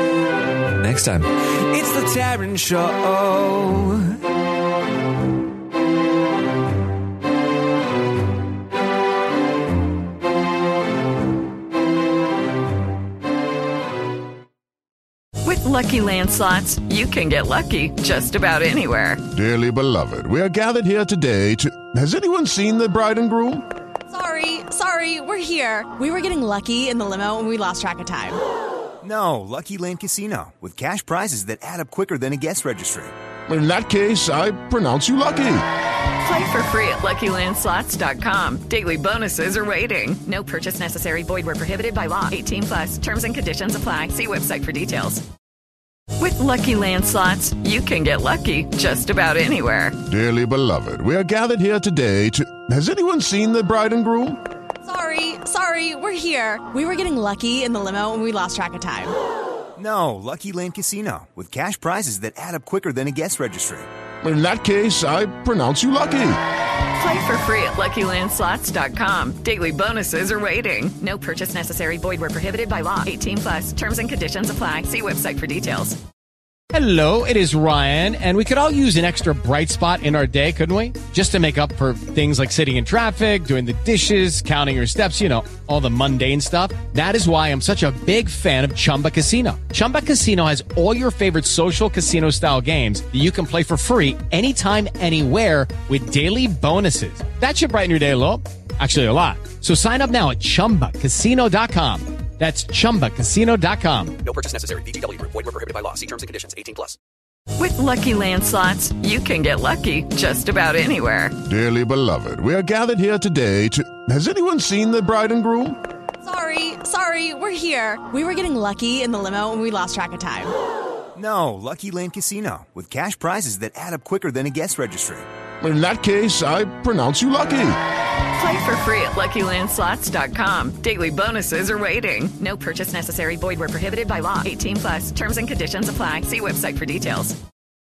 next time. It's the Taryn Show. With Lucky Land Slots, you can get lucky just about anywhere. Dearly beloved, we are gathered here today to... Has anyone seen the bride and groom? Sorry, sorry, we're here. We were getting lucky in the limo and we lost track of time. No, Lucky Land Casino, with cash prizes that add up quicker than a guest registry. In that case, I pronounce you lucky. Play for free at Lucky Land Slots dot com. Daily bonuses are waiting. No purchase necessary. Void where prohibited by law. eighteen plus. Terms and conditions apply. See website for details. With Lucky Land Slots, you can get lucky just about anywhere. Dearly beloved, we are gathered here today to... Has anyone seen the bride and groom? Sorry, sorry, we're here. We were getting lucky in the limo and we lost track of time. No, Lucky Land Casino, with cash prizes that add up quicker than a guest registry. In that case, I pronounce you lucky. Play for free at Lucky Land Slots dot com. Daily bonuses are waiting. No purchase necessary. Void where prohibited by law. eighteen plus. Terms and conditions apply. See website for details. Hello, it is Ryan, and we could all use an extra bright spot in our day, couldn't we? Just to make up for things like sitting in traffic, doing the dishes, counting your steps, you know, all the mundane stuff. That is why I'm such a big fan of Chumba Casino. Chumba Casino has all your favorite social casino-style games that you can play for free anytime, anywhere with daily bonuses. That should brighten your day a little. Actually, a lot. So sign up now at chumba casino dot com. That's chumba casino dot com. No purchase necessary. V G W Group. Void where prohibited by law. See terms and conditions. eighteen plus. With Lucky Land Slots, you can get lucky just about anywhere. Dearly beloved, we are gathered here today to... Has anyone seen the bride and groom? Sorry, sorry, we're here. We were getting lucky in the limo and we lost track of time. No, Lucky Land Casino, with cash prizes that add up quicker than a guest registry. In that case, I pronounce you lucky. Play for free at Lucky Land Slots dot com. Daily bonuses are waiting. No purchase necessary. Void where prohibited by law. eighteen plus. Terms and conditions apply. See website for details.